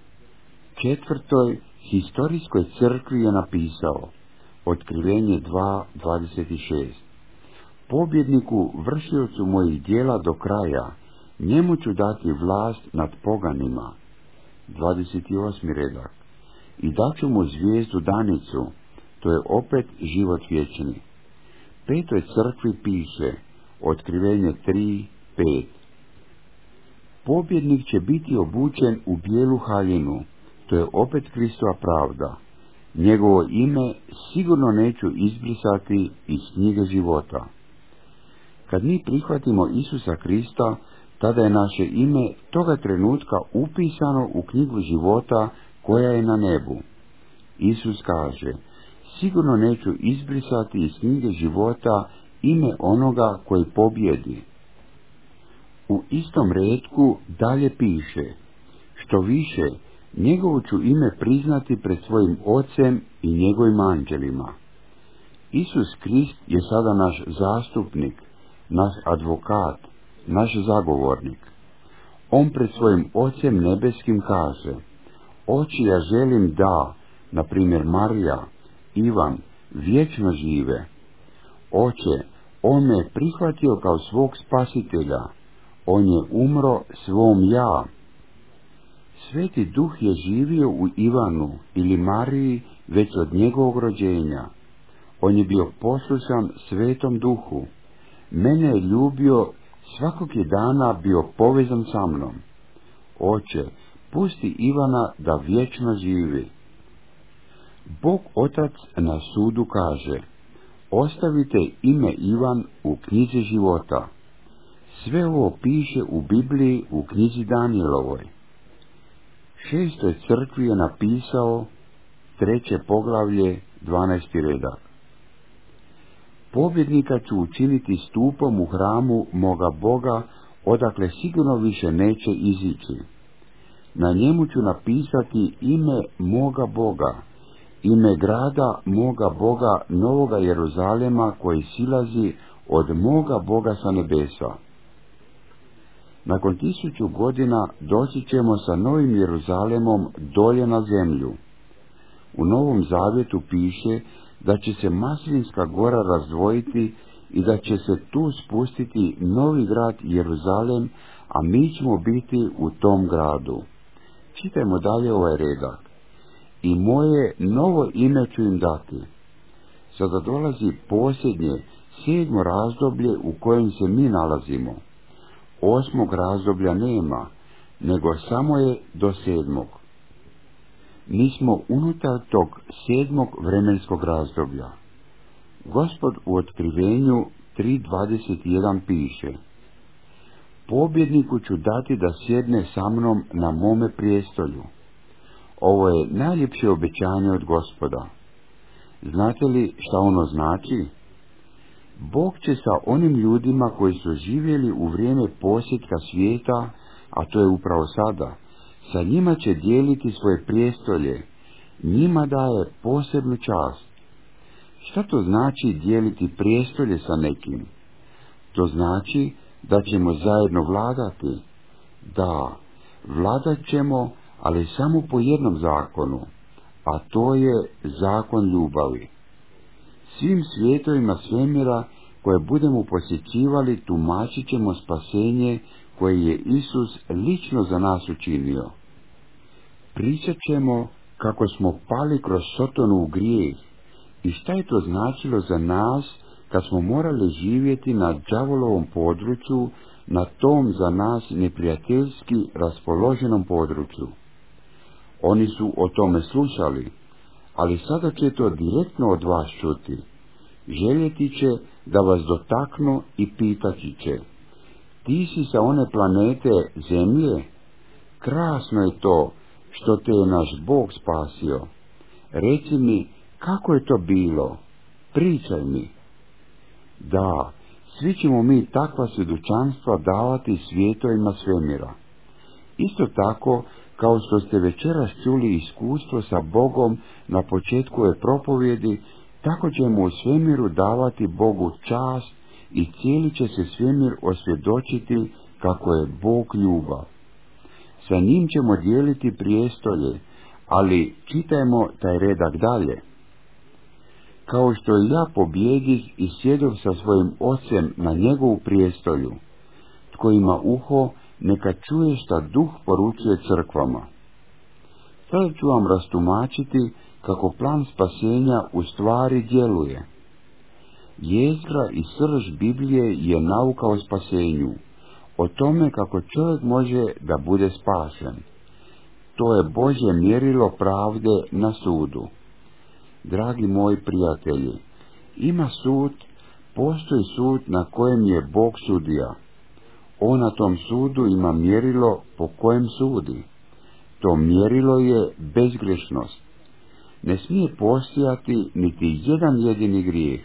Četvrtoj historijskoj crkvi je napisao, Otkrivenje dva dvadeset šest. Pobjedniku, vršiocu mojih djela do kraja, njemu ću dati vlast nad poganima. dvadeset osmi redak. I daću mu zvijezdu danicu, to je opet život vječni. Petoj crkvi piše, Otkrivenje tri pet. Pobjednik će biti obučen u bijelu haljinu, to je opet Kristova pravda. Njegovo ime sigurno neću izbrisati iz knjige života. Kad mi prihvatimo Isusa Krista, tada je naše ime toga trenutka upisano u knjigu života koja je na nebu. Isus kaže, sigurno neću izbrisati iz knjige života ime onoga koji pobjedi. U istom retku dalje piše, što više, njegovo ću ime priznati pred svojim ocem i njegovim anđelima. Isus Krist je sada naš zastupnik, naš advokat, naš zagovornik. On pred svojim Ocem nebeskim kaže, oči ja želim da, na primjer Marija, Ivan, vječno žive. Oče, on me je prihvatio kao svog spasitelja, on je umro svom ja. Sveti Duh je živio u Ivanu ili Mariji već od njegovog rođenja. On je bio poslušan Svetom Duhu. Mene je ljubio svakog je dana bio povezan sa mnom. Oče, pusti Ivana da vječno živi. Bog Otac na sudu kaže: ostavite ime Ivan u knjizi života. Sve ovo piše u Bibliji u knjizi Danijelovoj. Šestoj crkvi je napisao, treće poglavlje, dvanaesti redak. Pobjednika ću učiniti stupom u hramu moga Boga, odakle sigurno više neće izići. Na njemu ću napisati ime moga Boga, ime grada moga Boga, Novoga Jeruzalema, koji silazi od moga Boga sa nebesa. Nakon tisuću godina doći ćemo sa Novim Jeruzalemom dolje na zemlju. U Novom Zavjetu piše da će se Maslinska gora razdvojiti i da će se tu spustiti novi grad Jeruzalem, a mi ćemo biti u tom gradu. Čitajmo dalje ovaj redak. I moje novo ime ću im dati. Sada dolazi posljednje, sedmo razdoblje u kojem se mi nalazimo. Osmog razdoblja nema, nego samo je do sedmog. Mi smo unutar tog sedmog vremenskog razdoblja. Gospod u Otkrivenju tri dvadeset jedan piše: pobjedniku ću dati da sjedne sa mnom na mome prijestolju. Ovo je najljepše obećanje od Gospoda. Znate li šta ono znači? Bog će sa onim ljudima koji su živjeli u vrijeme posjetka svijeta, a to je upravo sada, sa njima će dijeliti svoje prijestolje, njima daje posebnu čast. Šta to znači dijeliti prijestolje sa nekim? To znači da ćemo zajedno vladati. Da, vladat ćemo, ali samo po jednom zakonu, a to je zakon ljubavi. Svim svjetovima svemira koje budemo posjećivali tumačit ćemo spasenje koje je Isus lično za nas učinio. Pričat ćemo kako smo pali kroz Sotonu u grijeh i šta je to značilo za nas kad smo morali živjeti na đavolovom području, na tom za nas neprijateljski raspoloženom području. Oni su o tome slušali, ali sada će to direktno od vas čuti. Željeti će da vas dotaknu i pitati će: ti si sa one planete Zemlje? Krasno je to što te je naš Bog spasio. Reci mi, kako je to bilo? Pričaj mi. Da, svi ćemo mi takva svjedočanstva davati svjetovima svemira. Isto tako, kao što ste večeras čuli iskustvo sa Bogom na početku ove propovjedi, tako ćemo u svemiru davati Bogu čast i cijeli će se svemir osvjedočiti kako je Bog ljubav. Sa njim ćemo dijeliti prijestolje, ali čitajmo taj redak dalje. Kao što i ja pobjedih i sjedov sa svojim ocem na njegovu prijestolju, tko ima uho, neka čuje šta Duh poručuje crkvama. Sada ću vam rastumačiti kako plan spasenja u stvari djeluje. Jezgra i srž Biblije je nauka o spasenju, o tome kako čovjek može da bude spašen. To je Božje mjerilo pravde na sudu. Dragi moji prijatelji, ima sud, postoji sud na kojem je Bog sudija. On na tom sudu ima mjerilo po kojem sudi. To mjerilo je bezgrešnost. Ne smije postojati niti jedan jedini grijeh.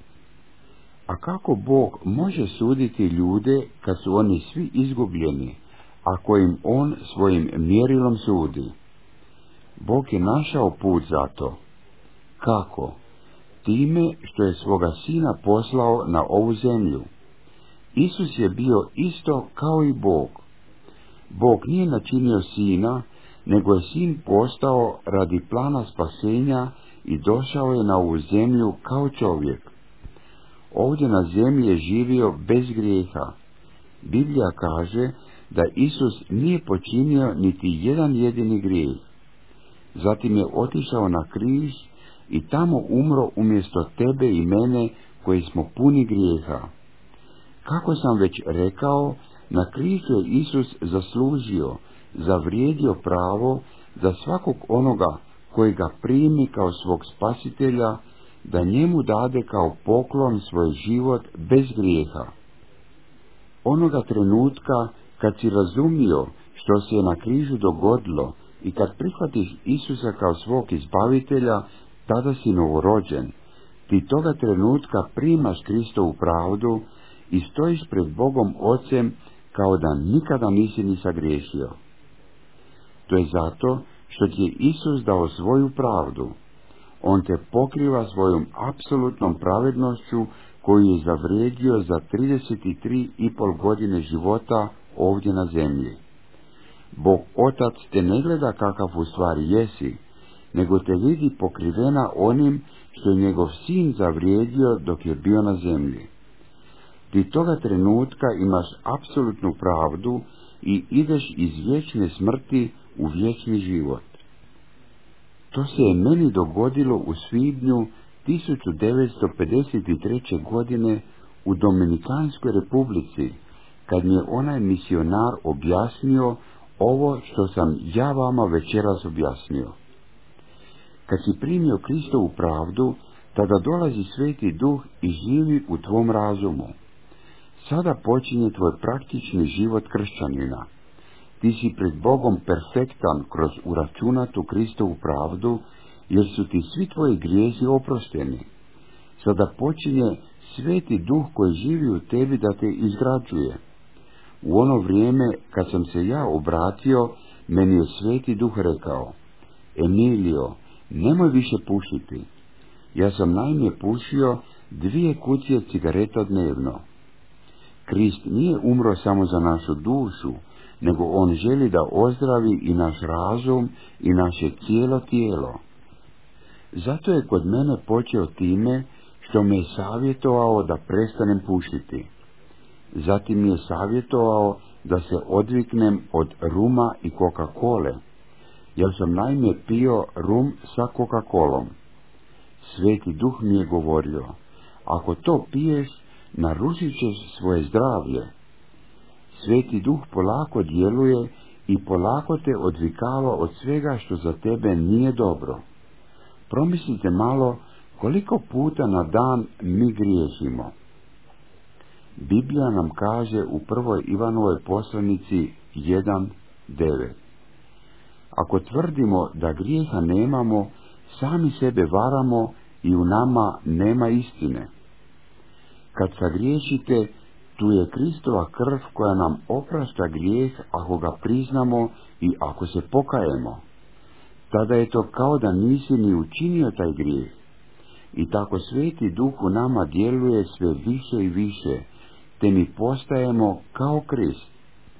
A kako Bog može suditi ljude kad su oni svi izgubljeni, ako im On svojim mjerilom sudi? Bog je našao put za to. Kako? Time što je svoga sina poslao na ovu zemlju. Isus je bio isto kao i Bog. Bog nije načinio sina, nego je sin postao radi plana spasenja i došao je na ovu zemlju kao čovjek. Ovdje na zemlji je živio bez grijeha. Biblija kaže da Isus nije počinio niti jedan jedini grijeh. Zatim je otišao na križ i tamo umro umjesto tebe i mene koji smo puni grijeha. Kako sam već rekao, na križu je Isus zaslužio, zavrijedio pravo da svakog onoga koji ga primi kao svog spasitelja, da njemu dade kao poklon svoj život bez grijeha. Onoga trenutka kad si razumio što se je na križu dogodilo i kad prihvatiš Isusa kao svog izbavitelja, tada si novorođen. Ti toga trenutka primaš Kristovu pravdu i stojiš pred Bogom Ocem kao da nikada nisi ni sagriješio. To je zato što ti je Isus dao svoju pravdu. On te pokriva svojom apsolutnom pravednošću koju je zavrijedio za trideset tri i pol godine života ovdje na zemlji. Bog Otac te ne gleda kakav u stvari jesi, nego te vidi pokrivena onim što je njegov sin zavrijedio dok je bio na zemlji. Ti toga trenutka imaš apsolutnu pravdu i ideš iz vječne smrti u vječni život. To se je meni dogodilo u svibnju tisuću devetsto pedeset treće. godine u Dominikanskoj republici, kad mi je onaj misionar objasnio ovo što sam ja vama večeras objasnio. Kad si primio Kristovu pravdu, tada dolazi Sveti Duh i živi u tvom razumu. Sada počinje tvoj praktični život kršćanina. Ti si pred Bogom perfektan kroz uračunatu Kristovu pravdu, jer su ti svi tvoji grijesi oprošteni. Sada počinje Sveti Duh koji živi u tebi da te izgrađuje. U ono vrijeme kad sam se ja obratio, meni je Sveti Duh rekao: Emilio, nemoj više pušiti. Ja sam naime pušio dvije kutije cigareta dnevno. Krist nije umro samo za našu dušu, nego on želi da ozdravi i naš razum i naše cijelo tijelo. Zato je kod mene počeo time što me je savjetovao da prestanem pušiti. Zatim mi je savjetovao da se odviknem od ruma i Coca-Cole, jer sam naime pio rum sa Coca-Colom. Sveti Duh mi je govorio: ako to piješ, narušit ćeš svoje zdravlje. Sveti Duh polako djeluje i polako te odvikava od svega što za tebe nije dobro. Promislite malo koliko puta na dan mi griješimo. Biblija nam kaže u prvoj Ivanovoj poslanici jedan devet. Ako tvrdimo da grijeha nemamo, sami sebe varamo i u nama nema istine. Kad sagriješite, tu je Kristova krv koja nam oprašta grijeh ako ga priznamo i ako se pokajemo. Tada je to kao da nisi ni učinio taj grijeh. I tako Sveti Duh u nama djeluje sve više i više, te mi postajemo kao Krist.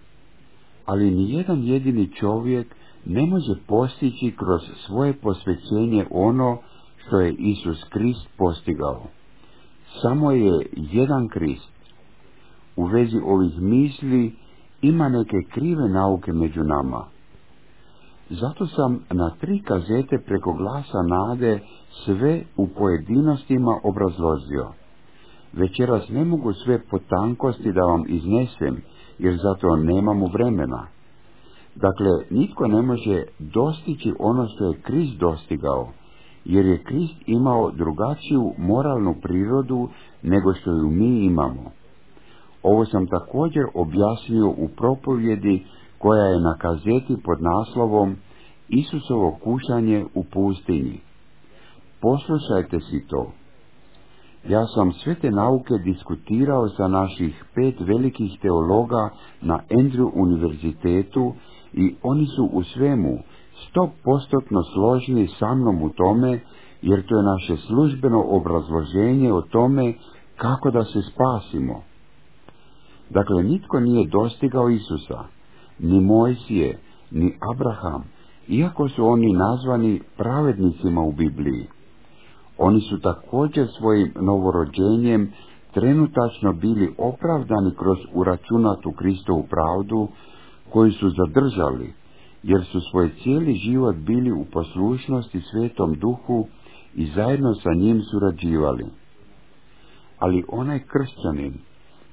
Ali nijedan jedini čovjek ne može postići kroz svoje posvećenje ono što je Isus Krist postigao. Samo je jedan Krist. U vezi ovih misli ima neke krive nauke među nama. Zato sam na tri kazete preko Glasa nade sve u pojedinostima obrazložio. Večeras ne mogu sve po tankosti da vam iznesem, jer zato nemamo vremena. Dakle, nitko ne može dostići ono što je Krist dostigao, jer je Krist imao drugačiju moralnu prirodu nego što ju mi imamo. Ovo sam također objasnio u propovjedi koja je na kazeti pod naslovom Isusovo kušanje u pustinji. Poslušajte si to. Ja sam sve te nauke diskutirao sa naših pet velikih teologa na Andrew univerzitetu i oni su u svemu sto postotno složni sa mnom u tome, jer to je naše službeno obrazloženje o tome kako da se spasimo. Dakle, nitko nije dostigao Isusa, ni Mojsije, ni Abraham, iako su oni nazvani pravednicima u Bibliji. Oni su također svojim novorođenjem trenutačno bili opravdani kroz uračunatu Kristovu pravdu, koju su zadržali, jer su svoj cijeli život bili u poslušnosti Svetom Duhu i zajedno sa njim surađivali. Ali onaj kršćanin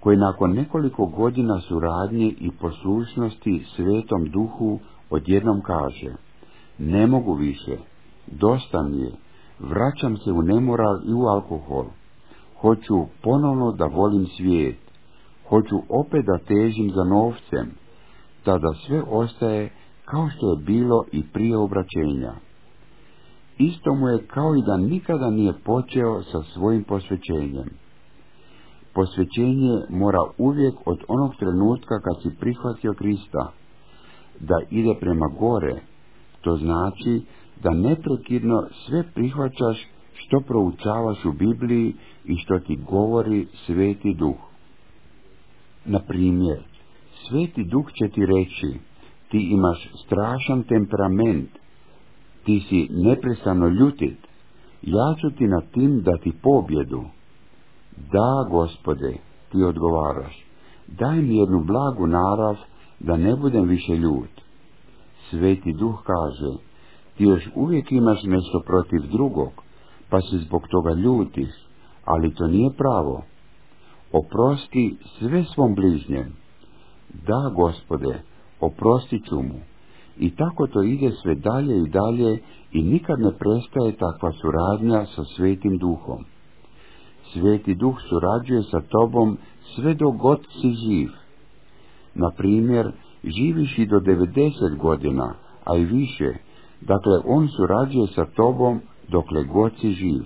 koji nakon nekoliko godina suradnje i poslušnosti Svetom Duhu odjednom kaže: ne mogu više, dosta mi je, vraćam se u nemoral i u alkohol, hoću ponovno da volim svijet, hoću opet da težim za novcem, tada sve ostaje kao što je bilo i prije obraćenja. Isto mu je kao i da nikada nije počeo sa svojim posvećenjem. Posvećenje mora uvijek od onog trenutka kad si prihvatio Krista, da ide prema gore. To znači da neprekidno sve prihvaćaš što proučavaš u Bibliji i što ti govori Sveti Duh. Na primjer, Sveti Duh će ti reći: ti imaš strašan temperament, ti si neprestano ljutit, ja ću ti na tim dati pobjedu. Da, Gospode, ti odgovaraš, daj mi jednu blagu narav da ne budem više ljut. Sveti Duh kaže: ti još uvijek imaš nešto protiv drugog, pa se zbog toga ljutiš, ali to nije pravo. Oprosti sve svom bližnjem. Da, Gospode, oprostit ću mu. I tako to ide sve dalje i dalje i nikad ne prestaje takva suradnja sa Svetim Duhom. Sveti Duh surađuje sa tobom sve dok god si živ. Na primjer, živiš i do devedeset godina, a i više, dakle on surađuje sa tobom dokle god si živ.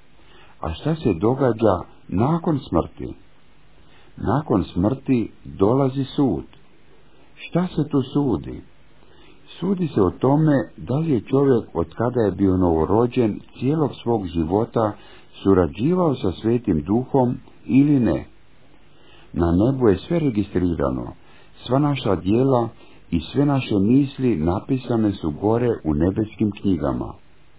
A šta se događa nakon smrti? Nakon smrti dolazi sud. Šta se tu sudi? Sudi se o tome da li je čovjek od kada je bio novorođen cijelog svog života surađivao sa Svetim Duhom ili ne. Na nebu je sve registrirano, sva naša djela i sve naše misli napisane su gore u nebeskim knjigama.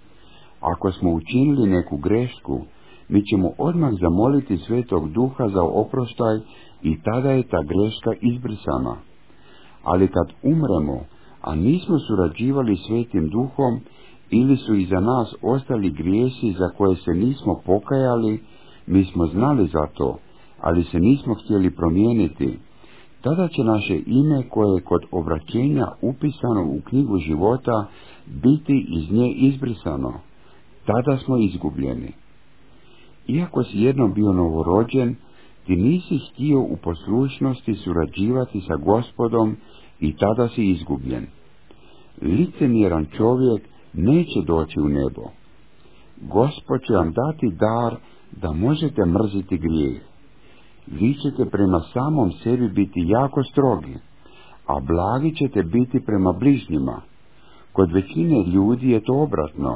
Ako smo učinili neku grešku, mi ćemo odmah zamoliti Svetog Duha za oproštaj i tada je ta greška izbrisana. Ali kad umremo, a nismo surađivali Svetim Duhom, ili su iza nas ostali grijesi za koje se nismo pokajali, mi smo znali za to, ali se nismo htjeli promijeniti, tada će naše ime koje je kod obraćenja upisano u knjigu života biti iz nje izbrisano. Tada smo izgubljeni. Iako si jednom bio novorođen, ti nisi htio u poslušnosti surađivati sa Gospodom i tada si izgubljen. Licemjeran čovjek neće doći u nebo. Gospod će vam dati dar da možete mrziti grijeh. Vi ćete prema samom sebi biti jako strogi, a blagi ćete biti prema bližnjima. Kod većine ljudi je to obratno.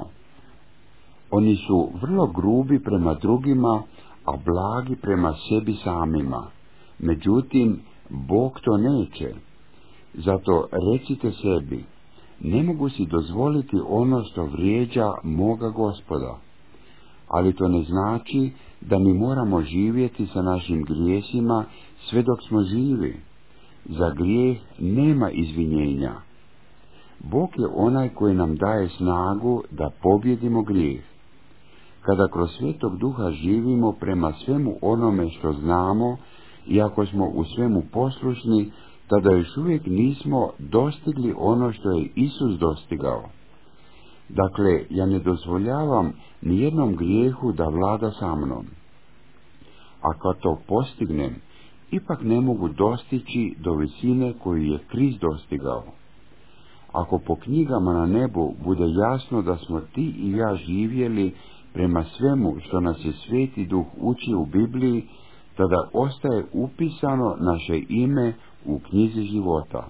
Oni su vrlo grubi prema drugima, a blagi prema sebi samima. Međutim, Bog to neće. Zato recite sebi: ne mogu si dozvoliti ono što vrijeđa moga Gospoda. Ali to ne znači da mi moramo živjeti sa našim grijesima sve dok smo živi. Za grijeh nema izvinjenja. Bog je onaj koji nam daje snagu da pobjedimo grijeh. Kada kroz Svetog Duha živimo prema svemu onome što znamo, i ako smo u svemu poslušni, tada još uvijek nismo dostigli ono što je Isus dostigao. Dakle, ja ne dozvoljavam nijednom grijehu da vlada sa mnom. A kad to postignem, ipak ne mogu dostići do visine koju je Krist dostigao. Ako po knjigama na nebu bude jasno da smo ti i ja živjeli prema svemu što nas je Sveti Duh uči u Bibliji, tada ostaje upisano naše ime u knjizi života.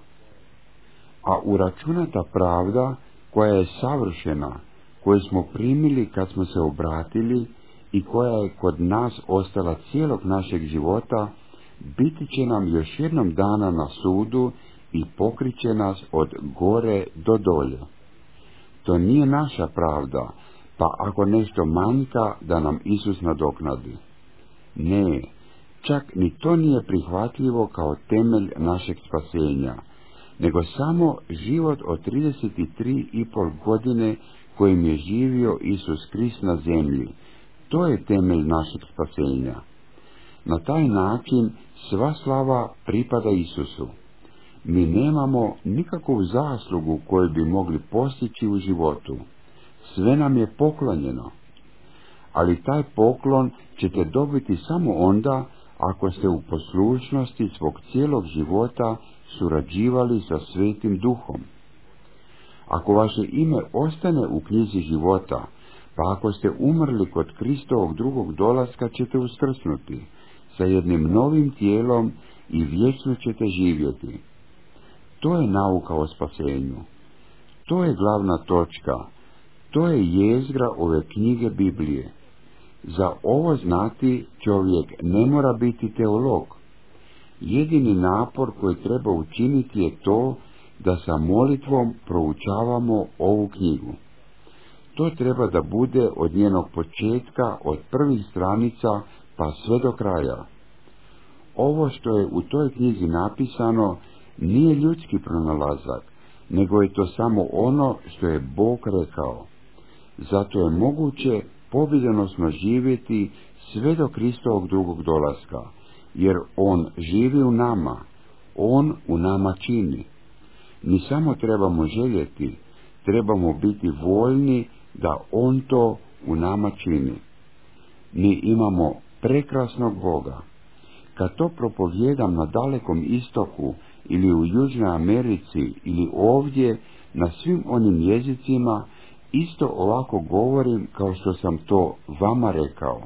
A uračunata pravda koja je savršena, koju smo primili kad smo se obratili i koja je kod nas ostala cijelog našeg života, biti će nam još jednom dana na sudu i pokriće nas od gore do dolje. To nije naša pravda, pa ako nešto manjka da nam Isus nadoknadi. Ne, čak ni to nije prihvatljivo kao temelj našeg spasenja, nego samo život od trideset tri i pol godine kojim je živio Isus Krist na zemlji. To je temelj našeg spasenja. Na taj način sva slava pripada Isusu. Mi nemamo nikakvu zaslugu koju bi mogli postići u životu. Sve nam je poklonjeno. Ali taj poklon ćete dobiti samo onda ako ste u poslušnosti svog cijelog života surađivali sa Svetim Duhom. Ako vaše ime ostane u knjizi života, pa ako ste umrli kod Kristovog drugog dolaska, ćete uskrsnuti sa jednim novim tijelom i vječno ćete živjeti. To je nauka o spasenju. To je glavna točka. To je jezgra ove knjige Biblije. Za ovo znati čovjek ne mora biti teolog. Jedini napor koji treba učiniti je to da sa molitvom proučavamo ovu knjigu. To treba da bude od njenog početka, od prvih stranica pa sve do kraja. Ovo što je u toj knjizi napisano nije ljudski pronalazak, nego je to samo ono što je Bog rekao. Zato je moguće pobjedonosno živjeti sve do Kristovog drugog dolaska, jer On živi u nama, On u nama čini. Mi samo trebamo željeti, trebamo biti voljni da On to u nama čini. Mi imamo prekrasnog Boga. Kad to propovijedam na Dalekom istoku ili u Južnoj Americi ili ovdje na svim onim jezicima, isto ovako govorim kao što sam to vama rekao.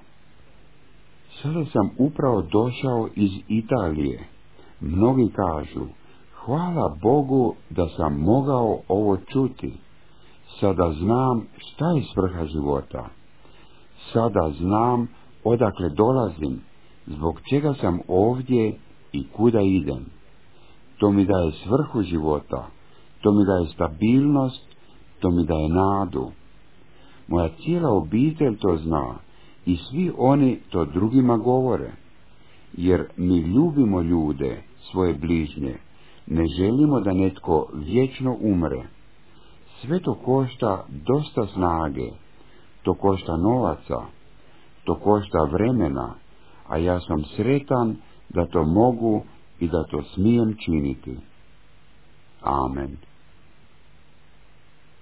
Sada sam upravo došao iz Italije. Mnogi kažu, hvala Bogu da sam mogao ovo čuti. Sada znam šta je svrha života. Sada znam odakle dolazim, zbog čega sam ovdje i kuda idem. To mi daje svrhu života, to mi daje stabilnost, to mi daje nadu. Moja cijela obitelj to zna i svi oni to drugima govore, jer mi ljubimo ljude, svoje bližnje, ne želimo da netko vječno umre. Sve to košta dosta snage, to košta novaca, to košta vremena, a ja sam sretan da to mogu i da to smijem činiti. Amen.